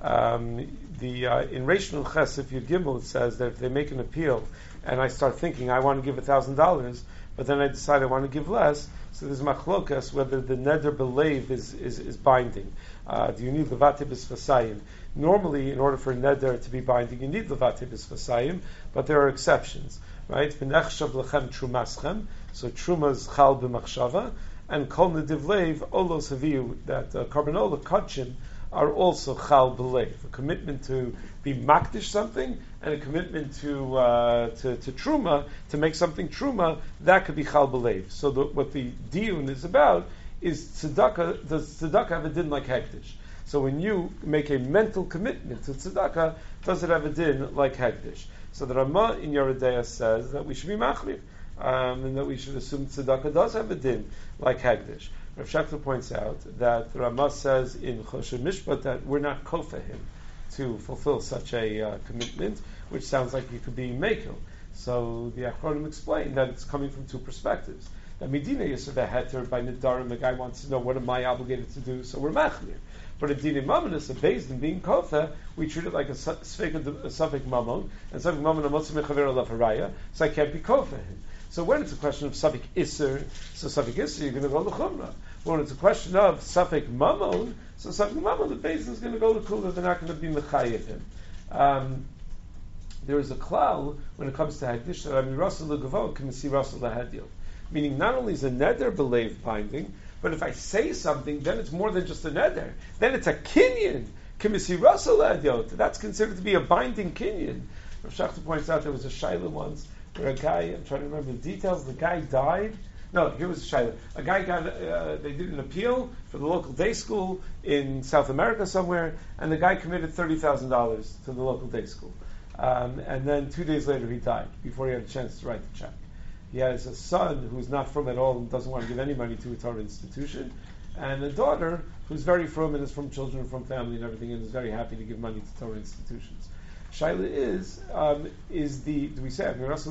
Um, the uh, in Reishon Ches, if you Gimel, it says that if they make an appeal and I start thinking I want to give a thousand dollars, but then I decide I want to give less, so there's machlokas whether the neder belev is, is, is binding. Uh, do you need levate b'sfasayim? Normally, in order for a neder to be binding, you need levate b'sfasayim, but there are exceptions, right? V'nechshav lechem trumaschem, so trumas chal b'machshava, and kol nediv leiv olos haviu, that uh, karbonola kachim are also chal b'leiv, a commitment to be makdish something, and a commitment to, uh, to to truma, to make something truma, that could be chal b'leiv. So the, what the diyun is about is tzedakah, does tzedakah have a din like hektish? So when you make a mental commitment to tzedakah, does it have a din like hektish? So the Ramah in Yeridea says that we should be machmir, um, and that we should assume tzedakah does have a din like hektish. Rav Shachar points out that the Ramah says in Choshen Mishpat that we're not kofa him to fulfill such a uh, commitment, which sounds like he could be mekel. So the Achronim explain that it's coming from two perspectives. That Medina Yisrael Heter by Nidarim, the guy wants to know what am I obligated to do, so we're machmir. But a din mamonis, a based in being kofa, we treat it like a suffix mamon, and suffix mamon a motzim mechaver alav haraya, so I can't be kofa him. So when it's a question of suffix iser, so suffix iser, you're going to go to chumrah. When it's a question of suffix mamon, so suffix mamon, the basin is going to go to kula, they're not going to be mechayev him. Um, there is a klal when it comes to hagdish, that I mean, Rasul legavo can see Rasul lahadil. Meaning not only is a neder belev binding, but if I say something, then it's more than just a neder. Then it's a kinyan. Kimisi Rasul lahadil. That's considered to be a binding kinyan. Rav Shachar points out there was a shaila once, where a guy, I'm trying to remember the details, the guy died. No, here was a shaila. A guy got, uh, they did an appeal for the local day school in South America somewhere, and the guy committed thirty thousand dollars to the local day school. Um, and then two days later he died, before he had a chance to write the check. He has a son who's not from at all and doesn't want to give any money to a Torah institution, and a daughter who's very from and is from children and from family and everything, and is very happy to give money to Torah institutions. Shaila is, um, is the, do we say,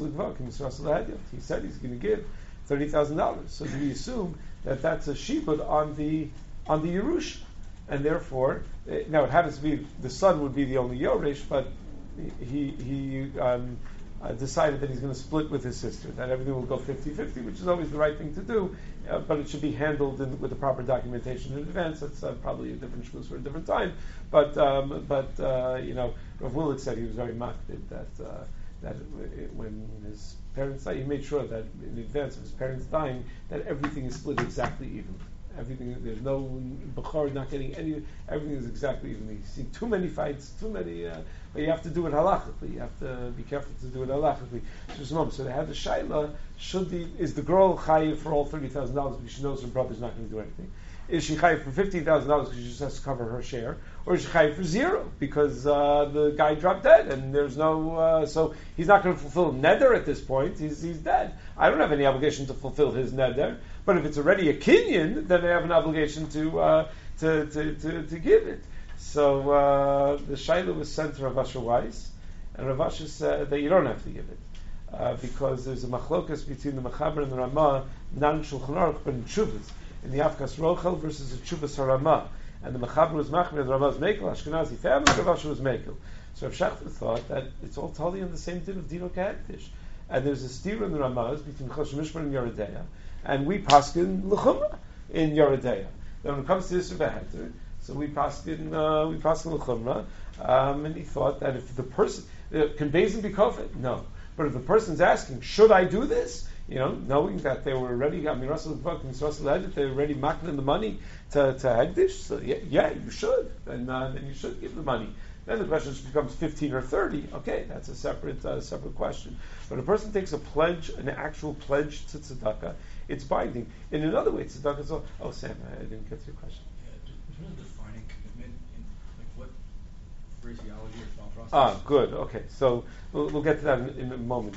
he said he's going to give thirty thousand dollars. So do we assume that that's a shibud on the, on the Yerusha? And therefore, uh, now it happens to be, the son would be the only Yoresh, but he, he um, uh, decided that he's going to split with his sister, that everything will go fifty-fifty, which is always the right thing to do, uh, but it should be handled in, with the proper documentation in advance. That's uh, probably a different shmuz for a different time. But, um, but uh, you know, Rav Willett said he was very makpid that, uh, that it, when his parents died, he made sure that in advance of his parents dying, that everything is split exactly evenly. Everything, there's no Bukhar not getting any, everything is exactly evenly. You see too many fights, too many, uh, but you have to do it halachically. You have to be careful to do it halachically. So, so they had the shaila, should the, is the girl chayiv for all thirty thousand dollars because she knows her brother's not going to do anything? Is she chayiv for fifteen thousand dollars because she just has to cover her share? Or is she chayiv for zero because uh, the guy dropped dead and there's no, uh, so he's not going to fulfill neder at this point, he's, he's dead. I don't have any obligation to fulfill his neder, but if it's already a kinyan, then I have an obligation to, uh, to, to, to, to give it. So uh, the shaila was sent to Rav Asher Weiss, and Rav Asher said that you don't have to give it. Uh, because there's a machlokas between the Mechaber and the Ramah, not in Shulchan Aruch, but in Tshuvas, in the Afkas Rochel versus the Tshuvas HaRamah. And the Mechaber was Machmer, and the Ramah was Mekel, Ashkenazi family, Rav Asher was Mekel. So Rav Shachter thought that it's all totally in the same din of Dino Kehektish. And there's a steer in the Ramahs between Choshen Mishmar and Yeredeya, and we paskin L'chumra in Yeredeya. Then when it comes to Yisr Beheter, so we paskin, uh, we paskin L'chumra, um, and he thought that if the person, uh, can Bezin be kofet? No. But if the person's asking, should I do this? You know, knowing that they were already, I mean, Russell Vuk and Russell Edit, they were already making the money to, to Hegdish, so yeah, yeah, you should, and uh, then you should give the money. Then the question becomes fifteen or thirty. Okay, that's a separate uh, separate question. When a person takes a pledge, an actual pledge to tzedakah, it's binding. In another way, tzedakah is all, oh, Sam, I didn't get to your question.
Yeah, in terms of defining commitment, in, like what phraseology or thought process?
Ah, good. Okay, so we'll, we'll get to that in, in a moment.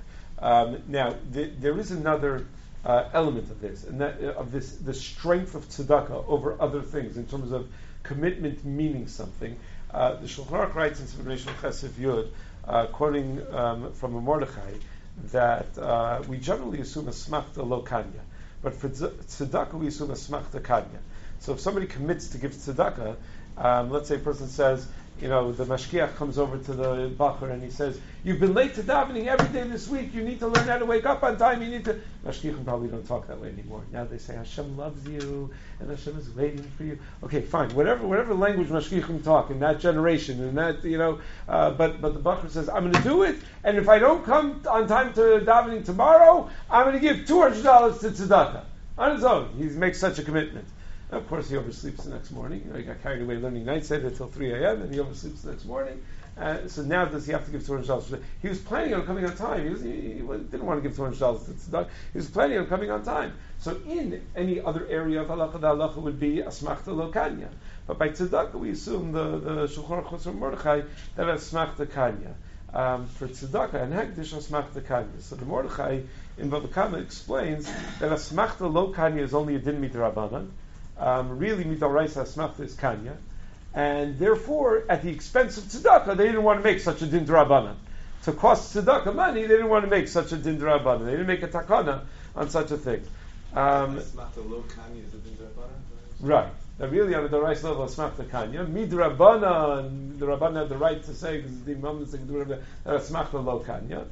Um, now, the, there is another uh, element of this, and that uh, of this, the strength of tzedakah over other things in terms of commitment meaning something. Uh, the Shulchan Aruch writes in Separation Chesed Yud, uh, quoting um, from a Mordechai, that uh, we generally assume a smachta lo kanya, but for tzedakah we assume a smachta kanya. So if somebody commits to give tzedakah, um, let's say a person says, you know, the mashkiach comes over to the bacher and he says, you've been late to davening every day this week, you need to learn how to wake up on time, you need to... Mashkiachim probably don't talk that way anymore. Now they say, Hashem loves you, and Hashem is waiting for you. Okay, fine, whatever whatever language mashkiachim talk in that generation, in that, you know, uh, but, but the bacher says, I'm going to do it, and if I don't come on time to davening tomorrow, I'm going to give two hundred dollars to tzedakah. On his own, he makes such a commitment. Of course, he oversleeps the next morning. You know, he got carried away learning night seder until three a.m. and he oversleeps the next morning. Uh, so now does he have to give two hundred dollars? He was planning on coming on time. He, was, he, he didn't want to give two hundred dollars to tzedakah. He was planning on coming on time. So in any other area of halacha, the halacha would be asmachta lo kanya. But by tzedakah, we assume the, the Shulchan Aruch from Mordechai that asmachta kanya. Um, for tzedakah and hekdesh asmachta kanya. So the Mordechai in Bava Kama explains that asmachta lo kanya is only a din midrabanan. Um, really, midoraisa asmachta is kanya, and therefore, at the expense of tzedakah, they didn't want to make such a din d'Rabbanan. To cost tzedakah money, they didn't want to make such a din d'Rabbanan. They didn't make a takana on such a thing. Um,
Asmachta lo kanya is a din d'Rabbanan?
right. Now, really, on the doraisa level, asmachta kanya, midrabanan, the Rabbanan had the right to say because the Imam is that asmachta lo kanya,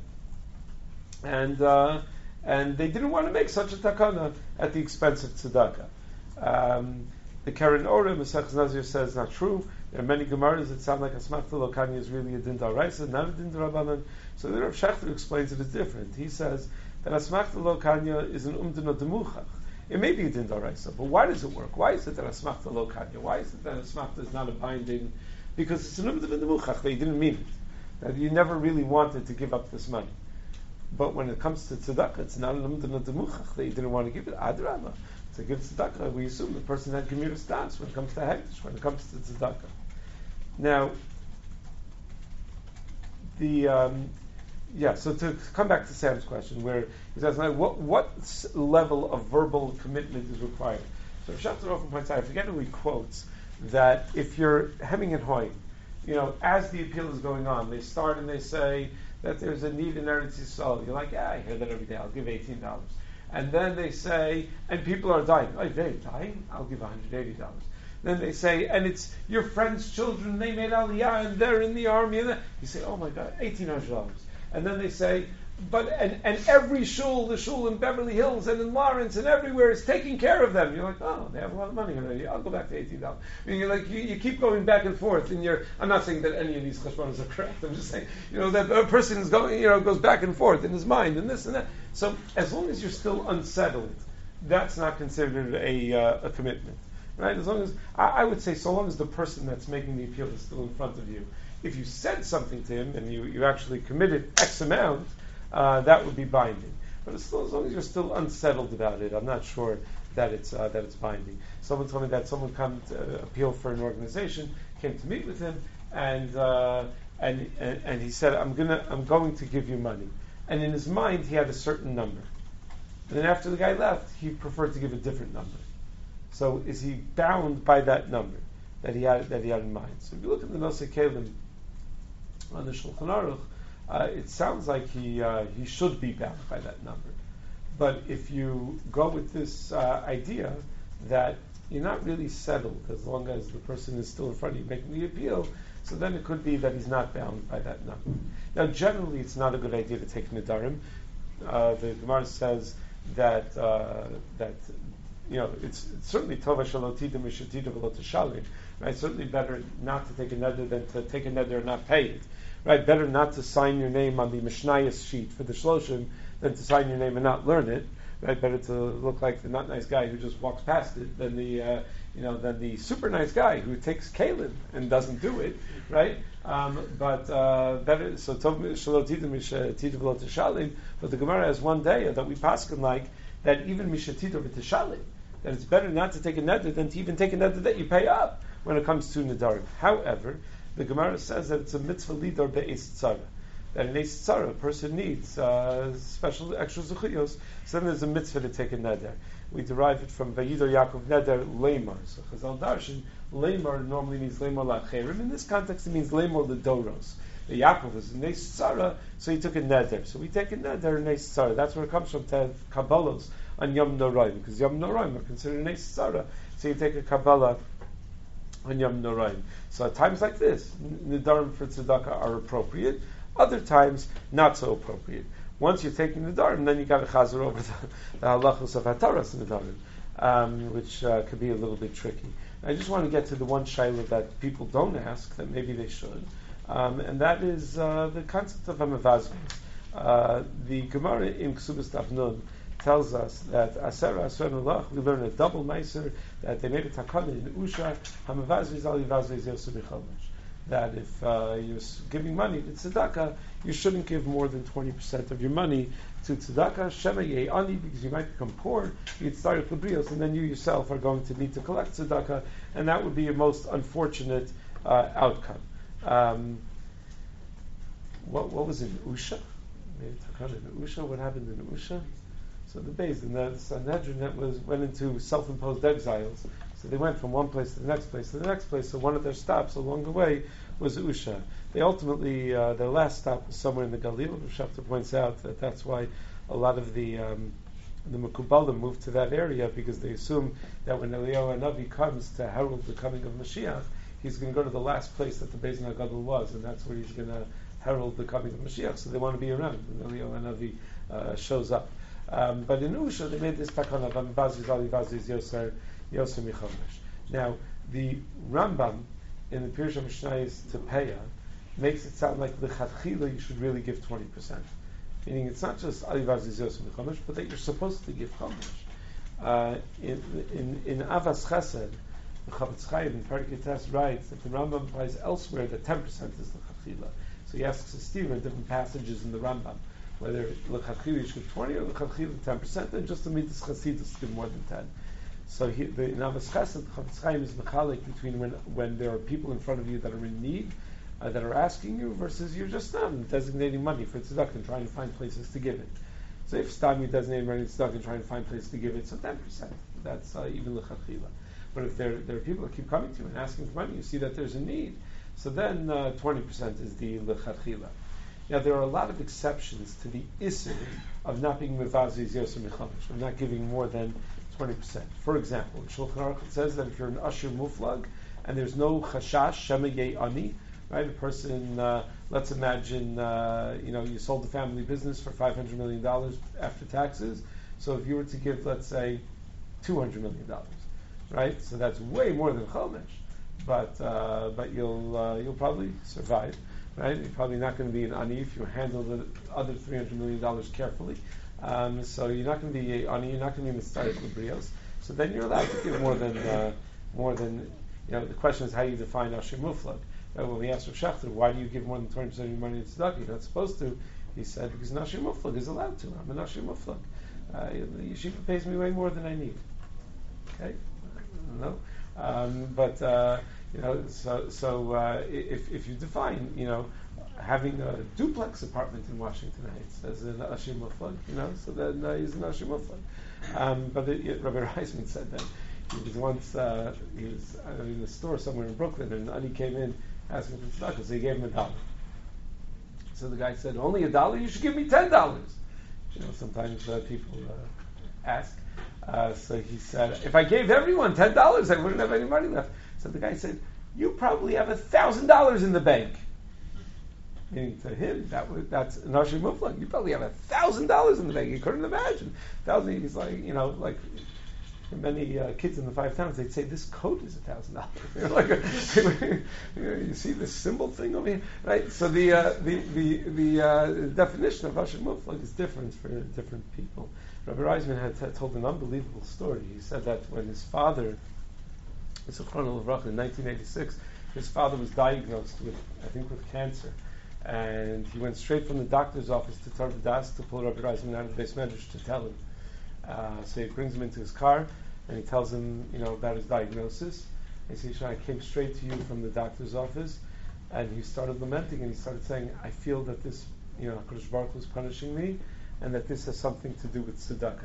and uh, and they didn't want to make such a takana at the expense of tzedakah. Um, the Karen Ora, Masech Nazir says not true. There are many Gemaras that sound like Asmachta lo kanya is really a din d'Oraisa, not a din d'Rabbanan. So the Rav Shachter explains it as different. He says that Asmachta lo kanya is an umdin demuchach. It may be a din d'Oraisa, but why does it work? Why is it that Asmachta lo kanya? Why is it that Asmachta is not a binding? Because it's an umdin demuchach. They didn't mean it. That you never really wanted to give up this money. But when it comes to tzedakah, it's not an umdin demuchach. They didn't want to give it. Adrabah. To give tzedakah, we assume the person had gemira stance when it comes to hekdesh, when it comes to tzedakah. Now, the um, yeah. So to come back to Sam's question, where he says, "What what level of verbal commitment is required?" So Shachter often points out, I forget who he quotes, that if you're hemming and hawing, you know, as the appeal is going on, they start and they say that there's a need in Eretz Yisrael. You're like, yeah, I hear that every day. I'll give eighteen dollars. And then they say, and people are dying. Oh, they're dying? I'll give one hundred eighty dollars. Then they say, and it's your friend's children, they made Aliyah, and they're in the army. And you say, oh my God, eighteen hundred dollars. And then they say, but, and, and every shul, the shul in Beverly Hills and in Lawrence and everywhere is taking care of them. You're like, oh, they have a lot of money already. I'll go back to eighteen dollars. I mean, you're like, you, you keep going back and forth in your, I'm not saying that any of these cheshbonos are correct. I'm just saying, you know, that a person is going, you know, goes back and forth in his mind and this and that. So as long as you're still unsettled, that's not considered a, uh, a commitment. Right? As long as, I, I would say, so long as the person that's making the appeal is still in front of you. If you said something to him and you, you actually committed X amount, uh, that would be binding. But as, still, as long as you're still unsettled about it, I'm not sure that it's uh, that it's binding. Someone told me that someone came to uh, appeal for an organization, came to meet with him, and uh, and, and and he said, "I'm gonna, I'm going to give you money." And in his mind, he had a certain number. And then after the guy left, he preferred to give a different number. So is he bound by that number that he had that he had in mind? So if you look at the Nosei Kelim on the Shulchan Aruch, uh, it sounds like he uh, he should be bound by that number. But if you go with this uh, idea that you're not really settled as long as the person is still in front of you making the appeal, so then it could be that he's not bound by that number. Now, generally, it's not a good idea to take Nedarim. Uh, the Gemara says that uh, that you know it's, it's certainly tova shalotidim mishatida v'lo teshalim. Right, certainly better not to take a neder than to take a neder and not pay it. Right, better not to sign your name on the Mishnayos sheet for the Shloshim than to sign your name and not learn it. Right, better to look like the not nice guy who just walks past it than the uh, you know than the super nice guy who takes kalim and doesn't do it. Right, um, but uh, better so tov shalotidim mishatida v'lo teshalim. But the Gemara has one day that we paskin like that even mishatida v'teshalim, that it's better not to take a neder than to even take a neder that you pay up when it comes to nedarim. However, the Gemara says that it's a mitzvah lidar be'es tzara. That in es tzara, a person needs uh, special extra zuchiyos, so then there's a mitzvah to take a neder. We derive it from Vayidor Yaakov neder lemar. So Chazal Darshan, lemar normally means lemar lacherim. In this context, it means lemar ledoros. The Yaakov is in es tzara, so he took a neder. So we take a neder in es tzara. That's where it comes from, to have kabbalos on Yom Noraim, because Yom Noraim are considered an es tzara. So you take a kabbalah on Yom Noraim. So at times like this, nedarim for tzedakah are appropriate. Other times, not so appropriate. Once you're taking nedarim, then you got to chazer over the, the halachos of hataras nedarim, um, which uh, could be a little bit tricky. I just want to get to the one shaila that people don't ask, that maybe they should, um, and that is uh, the concept of hamavazvos. Uh, the Gemara in Ksubas Daf Nun tells us that Aser Aser Nulach, we learn a double meiser that they made a takana in Usha, hamavazvos ali vazvos yosu b'chomesh. That if uh, you're giving money to tzedakah, you shouldn't give more than twenty percent of your money to tzedakah, shema yei ani, because you might become poor, you'd start at Librios, and then you yourself are going to need to collect tzedakah, and that would be a most unfortunate uh, outcome. Um, what, what was in Usha? Maybe takana in Usha? What happened in Usha? So the Beis and the Sanhedrin that was went into self-imposed exiles. So they went from one place to the next place to the next place. So one of their stops along the way was Usha. They ultimately, uh, their last stop was somewhere in the Galil. Shafter points out that that's why a lot of the um, the Mekubalim moved to that area, because they assume that when Eliyahu Hanavi comes to herald the coming of Mashiach, he's going to go to the last place that the Beis Nagadol was, and that's where he's going to herald the coming of Mashiach. So they want to be around when Eliyahu Hanavi uh, shows up. Um, but in Usha, they made this takana of Ambaziz Ali Vaziz Yoser Yoser Michomesh. Now, the Rambam in the Pirush HaMishnayos to Peah makes it sound like l'chadchila you should really give twenty percent. Meaning it's not just Ali Vaziz Yoser Michomesh, but that you're supposed to give chomesh. Uh, in, in, in Avas Chesed, the Chavetz Chaim in Perikei Tes writes that the Rambam implies elsewhere that ten percent is l'chadchila. So he asks a Steve in different passages in the Rambam whether l'chadchila you should give twenty or l'chadchila ten percent, then just to meet this chasidus give more than ten. So he, the in Avos Chesed, Chavetz Chaim is mechalik between when when there are people in front of you that are in need, uh, that are asking you, versus you're just um, designating money for tzedakah and trying to find places to give it. So if stam you designate money for tzedakah and trying to find places to give it, so ten percent, that's uh, even l'chadchila. But if there there are people that keep coming to you and asking for money, you see that there's a need. So then uh, twenty percent is the lechatchila. Now there are a lot of exceptions to the issur of not being mevazi yosef mechamesh, of not giving more than twenty percent. For example, Shulchan Aruch says that if you're an usher muflag and there's no chashash shema yei ani, right? A person, uh, let's imagine, uh, you know, you sold the family business for five hundred million dollars after taxes. So if you were to give, let's say, two hundred million dollars, right? So that's way more than chomesh, but uh, but you'll uh, you'll probably survive, right? You're probably not going to be an ani if you handle the other three hundred million dollars carefully. Um, so you're not going to be a ani. You're not going to be mitzvah librios. So then you're allowed to give more than uh, more than. You know, the question is how you define asher muflag. Right? When we asked Rav Shachter, why do you give more than twenty percent of your money to tzedakah? You're not supposed to. He said because an asher muflag is allowed to. I'm an asher muflag. Uh, the yeshiva pays me way more than I need. Okay, I don't know, um, but uh, you know, so so uh, if if you define, you know, having a duplex apartment in Washington Heights as an asher muflag, you know, so then uh, he's an asher muflag. Um, but it, it, Rabbi Reisman said that he was once uh, he was uh, in a store somewhere in Brooklyn, and Ani came in asking for tzedakah, so he gave him a dollar. So the guy said, "Only a dollar? You should give me ten dollars." You know, sometimes uh, people uh, ask. Uh, so he said, if I gave everyone ten dollars, I wouldn't have any money left. So the guy said, you probably have a thousand dollars in the bank. Meaning to him, that was, that's an asher muflag. You probably have a thousand dollars in the bank. He couldn't imagine. Thousand. He's like, you know, like many uh, kids in the five towns, they'd say this coat is a thousand dollars. Like, a, you, know, you see this symbol thing over here, right? So the uh, the the, the uh, definition of asher muflag is different for different people. Rabbi Reisman had t- told an unbelievable story. He said that when his father, it's a chronology of Rach, in nineteen eighty-six, his father was diagnosed with, I think, with cancer, and he went straight from the doctor's office to Torah Das to pull Rabbi Reisman out of the beis medrash to tell him. Uh, so he brings him into his car, and he tells him, you know, about his diagnosis. He says, I came straight to you from the doctor's office, and he started lamenting, and he started saying, I feel that this, you know, HaKadosh Baruch Hu is punishing me, and that this has something to do with tzedakah.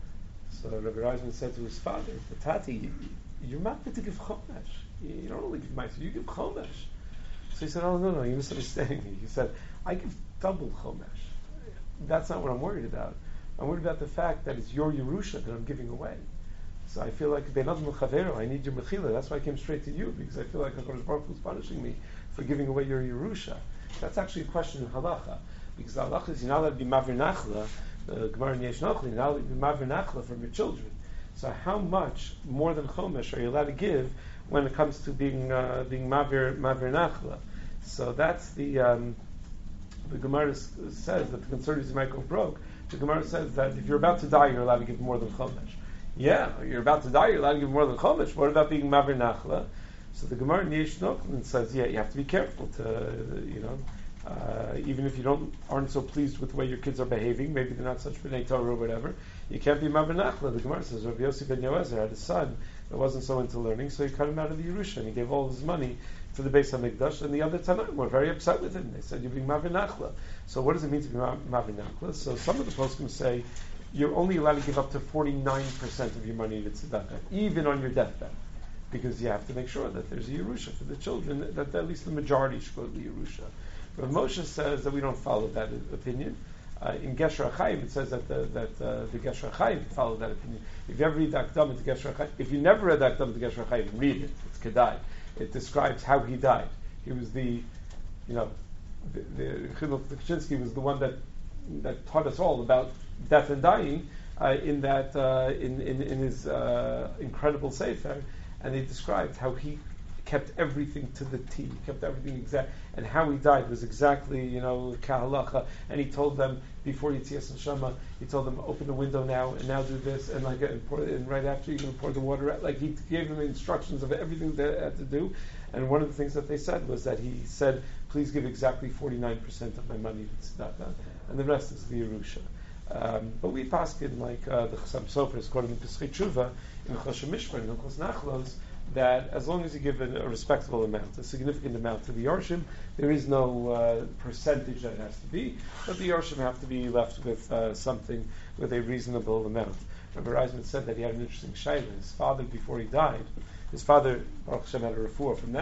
So Rabbi Reisman said to his father, but Tati, you're not meant to give chomesh. You don't only give ma'aser, you give chomesh. So he said, oh, no, no, you're misunderstanding me. He said, I give double chomesh. That's not what I'm worried about. I'm worried about the fact that it's your Yerusha that I'm giving away. So I feel like Ben Adam L'Chavero, I need your Mechila. That's why I came straight to you, because I feel like HaKadosh Baruch Hu is punishing me for giving away your Yerusha. That's actually a question in halacha, because the halacha is you're not allowed to be Mavir Nachla, the Gemara in Yesh Nochli, you're not allowed to be Mavir Nachla from your children. So how much more than Chomesh are you allowed to give when it comes to being uh, being Mavir Mavir Nachla? So that's the um, the Gemara s- says that the concern is Michael broke. The Gemara says that if you're about to die, you're allowed to give more than Chomesh. Yeah, you're about to die, you're allowed to give more than Chomesh. What about being Mavir Nachla? So the Gemara in Yesh Nochli says, yeah, you have to be careful to, you know, uh, even if you don't aren't so pleased with the way your kids are behaving, maybe they're not such b'nei Torah or whatever, you can't be Mavir Nachla. The Gemara says, Rabbi Yossi ben Yoezer had a son that wasn't so into learning, so he cut him out of the Yerusha, and he gave all of his money to the Beis HaMikdash, and the other Tanaim were very upset with him. They said, you're being Mavir Nachla. So what does it mean to be Mavir Nachla? So some of the poskim say, you're only allowed to give up to forty-nine percent of your money to tzedakah, even on your deathbed, because you have to make sure that there's a Yerusha for the children, that, that at least the majority should go to the Yerusha. Rav Moshe says that we don't follow that opinion. Uh, in Gesher HaChaim, it says that the, that uh, the Gesher HaChaim follow that opinion. If you ever read Akdam into Gesher HaChaim, if you never read Akdam into Gesher HaChaim, read it. It's Kedai. It describes how he died. He was the, you know, the, the Chinuch Tukhchinsky was the one that that taught us all about death and dying uh, in that uh, in, in in his uh, incredible sefer, and he described how he kept everything to the T, he kept everything exact, and how he died was exactly, you know, kahalacha. And he told them before Yitzias Neshama, he told them open the window now and now do this, and like and, pour, and right after you're going to pour the water out. Like he gave them instructions of everything they had to do. And one of the things that they said was that he said, please give exactly forty-nine percent of my money to tzedakah, and the rest is the Yerusha. Um, but we paskin like uh, the Chassam Sofer is quoted in Pesachei Tshuva in Choshen Mishpah in Hilchos Nachlos, that as long as you give a, a respectable amount, a significant amount to the Yorshim, there is no uh, percentage that it has to be, but the Yorshim have to be left with uh, something, with a reasonable amount. Rabbi Reisman said that he had an interesting shayla. His father, before he died, his father, Baruch Hashem, had a refuah from that,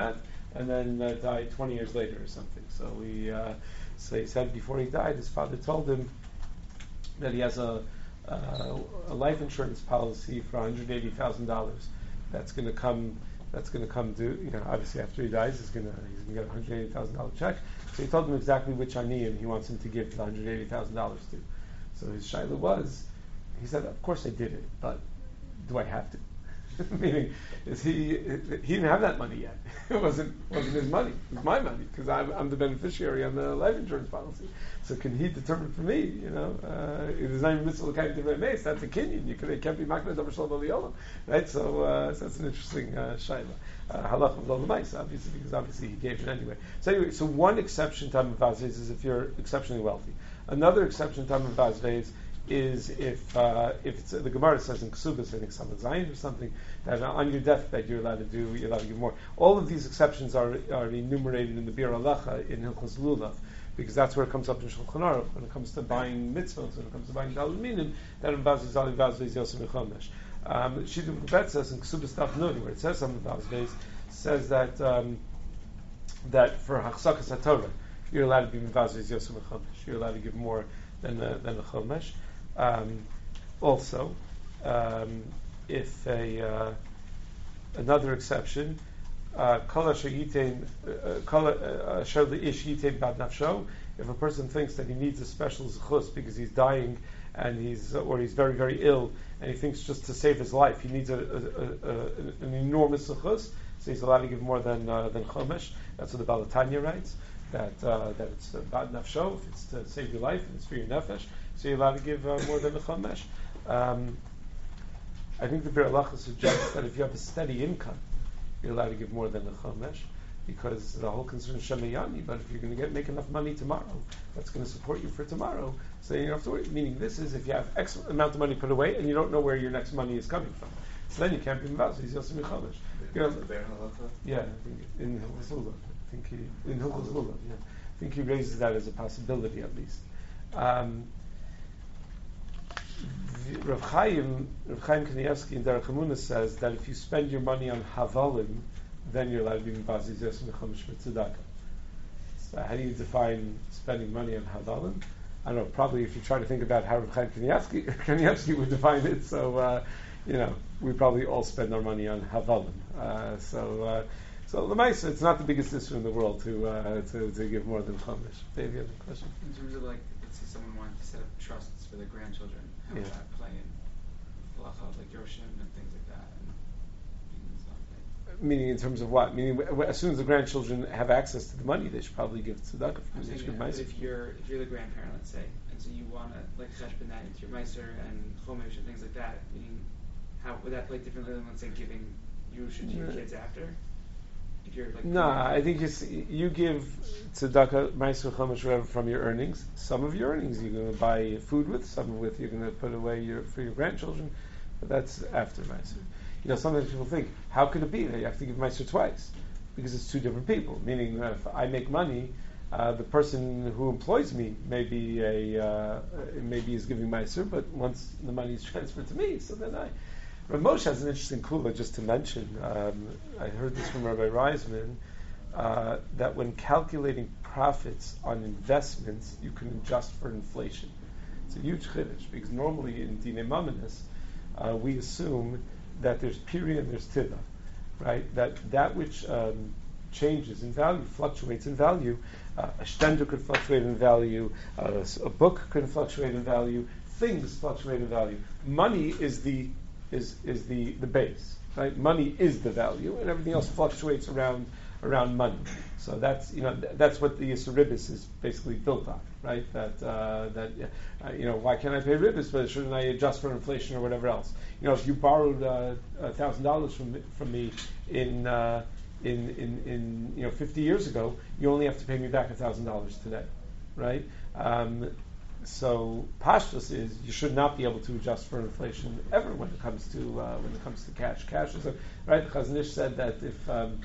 and then uh, died twenty years later or something. So he, uh, so he said before he died, his father told him that he has a, uh, a life insurance policy for one hundred eighty thousand dollars. That's going to come. That's going to come due. You know, obviously after he dies, he's going to he's going to get a one hundred eighty thousand dollar check. So he told him exactly which aniyim he wants him to give the one hundred eighty thousand dollars to. So his shaila was, he said, of course I did it, but do I have to? Meaning, is he? He didn't have that money yet. It wasn't wasn't his money. It was my money because I'm, I'm the beneficiary on the life insurance policy. So can he determine for me? You know, uh, it is not even mitzvah l'kayim divrei meis. That's a kinyan. You can, it can't be makna davar shalom aliyolom, right? So, uh, so that's an interesting uh, shaila. Halacha v'lo l'mais, obviously, because obviously he gave it anyway. So anyway, so one exception to Amavazves is if you're exceptionally wealthy. Another exception to Amavazves is if uh, if it's, the Gemara says in Ksubas, I think some Zayin or something, that on your deathbed you're allowed to do, you're allowed to give more. All of these exceptions are, are enumerated in the Bir Halacha in Hilchos Lulav, because that's where it comes up in Shulchan Aruch when it comes to buying mitzvot, when it comes to buying daled minim, that in Vazvez Ali Vazvez Yosem Mechomesh. Um, Shidduch Lebet says in Ksubas Daf Nun, where it says some Vazvez, says that um, that for Hachsakas HaTorah you're allowed to be Vazvez Yosem Mechomesh. You're allowed to give more than the, than the Chomesh. Um, also, um, if a uh, another exception, kol asher yitain kol asher leish yitain bad nafsho. If a person thinks that he needs a special zechus because he's dying and he's or he's very very ill and he thinks just to save his life he needs a, a, a, a, an enormous zechus, so he's allowed to give more than uh, than chomesh. That's what the Balatanya writes. That uh, that it's bad nafsho, if it's to save your life and it's for your nefesh, so you're allowed to give uh, more than the chomesh. Um, I think the Bir Halacha suggests that if you have a steady income, you're allowed to give more than the chomesh, because the whole concern is shemayani. But if you're going to get make enough money tomorrow, that's going to support you for tomorrow. So you don't have to worry. Meaning, this is if you have X amount of money put away and you don't know where your next money is coming from. So then you can't be mevazeh. He's also chomesh. You know, yeah, I think in Hilchos Lulav. I think he in Hilchos Lulav. Yeah, I think he raises that as a possibility at least. Um, Rav Chaim, Rav Chaim Kanievsky in Derech Emunah says that if you spend your money on havalim, then you're allowed to be mevazeh yosem mechomesh for tzedakah. So how do you define spending money on havalim? I don't know. Probably if you try to think about how Rav Chaim Kanievsky, Kanievsky would define it. So uh, you know, we probably all spend our money on havalim. Uh, so. Uh, So l'maisa, it's not the biggest issue in the world to uh, to, to give more than chomesh. Dave, you have a question?
In terms of like, let's say someone wanted to set up trusts for their grandchildren, how
Yeah.
would that play in halacha, like Yoshim and things like that, and and stuff like
Meaning in terms of what? Meaning w- w- as soon as the grandchildren have access to the money, they should probably give tzedakah.
I'm
They
saying
should give
that, but
meiser.
if you're if you're the grandparent, let's say, and so you want to like cheshbon that into your meiser and chomesh and things like that, meaning how would that play differently than let's say giving Yerusha to your
Yeah.
kids after? If you're like
No, I think you, see, you give tzedakah, meiser, chomesh, whatever from your earnings. Some of your earnings you're going to buy food with. Some of with you're going to put away your, for your grandchildren. But that's after meiser. You know, sometimes people think, how could it be that you have to give meiser twice? Because it's two different people. Meaning that if I make money, uh, the person who employs me maybe a uh, maybe is giving meiser, but once the money is transferred to me, so then I. Rav Moshe has an interesting kula just to mention. Um, I heard this from Rabbi Reisman, uh, that when calculating profits on investments, you can adjust for inflation. It's a huge chiddush, because normally in Dinei Mamonos, uh, we assume that there's piri and there's tiva, right? That that which um, changes in value, fluctuates in value. Uh, a shtender could fluctuate in value, uh, a book could fluctuate in value, things fluctuate in value. Money is the is is the, the base, right? Money is the value, and everything else fluctuates around around money. So that's you know th- that's what the Yisur Ribbis is basically built on, right? That uh, that uh, you know why can't I pay Ribbis, but shouldn't I adjust for inflation or whatever else? You know, if you borrowed uh, a thousand dollars from from me in uh, in in in you know fifty years ago, you only have to pay me back a thousand dollars today, right? Um, So pashtus is you should not be able to adjust for inflation ever when it comes to uh, when it comes to cash. Cash is a, right. Chazon Ish said that if um,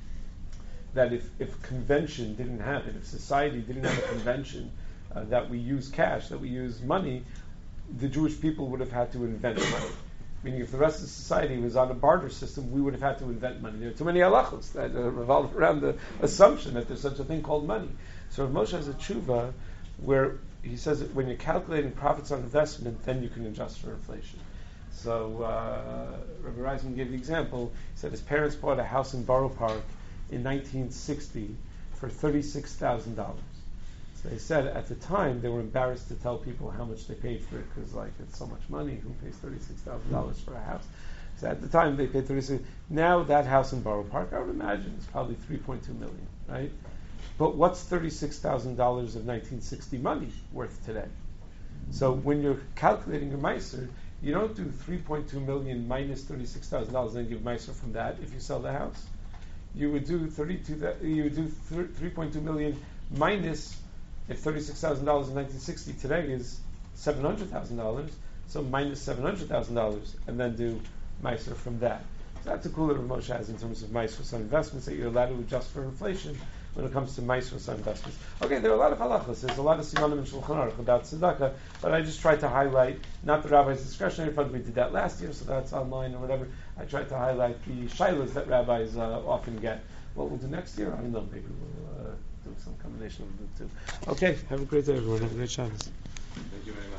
that if, if convention didn't happen, if society didn't have a convention uh, that we use cash, that we use money, the Jewish people would have had to invent money. Meaning, if the rest of society was on a barter system, we would have had to invent money. There are too many halachos that uh, revolve around the assumption that there's such a thing called money. So Rav Moshe has a tshuva where he says that when you're calculating profits on investment, then you can adjust for inflation. So uh, Rabbi Reisman gave the example. He said his parents bought a house in Borough Park in nineteen sixty for thirty-six thousand dollars. So they said at the time they were embarrassed to tell people how much they paid for it because like it's so much money. Who pays thirty-six thousand dollars for a house? So at the time they paid thirty-six. Now that house in Borough Park, I would imagine, is probably three point two million, right? But what's thirty-six thousand dollars of nineteen sixty money worth today? So when you're calculating your meiser, you don't do three point two million minus thirty-six thousand dollars and then give meiser from that if you sell the house. You would do thirty-two. You would do three point two million minus. If thirty-six thousand dollars in nineteen sixty today is seven hundred thousand dollars, so minus seven hundred thousand dollars, and then do meiser from that. So that's a cool that Rav Moshe has in terms of meiser on investments that you're allowed to adjust for inflation when it comes to meiser on investments. Okay, there are a lot of halachas. There's a lot of simanim in Shulchan Aruch about tzedakah, but I just tried to highlight not the rabbi's discretionary fund. We did that last year, so that's online or whatever. I tried to highlight the shilas that rabbis uh, often get. What we'll do next year, I don't know. Maybe we'll uh, do some combination of the two. Okay, have a great day, everyone. Have a great Shabbos.
Thank you very much.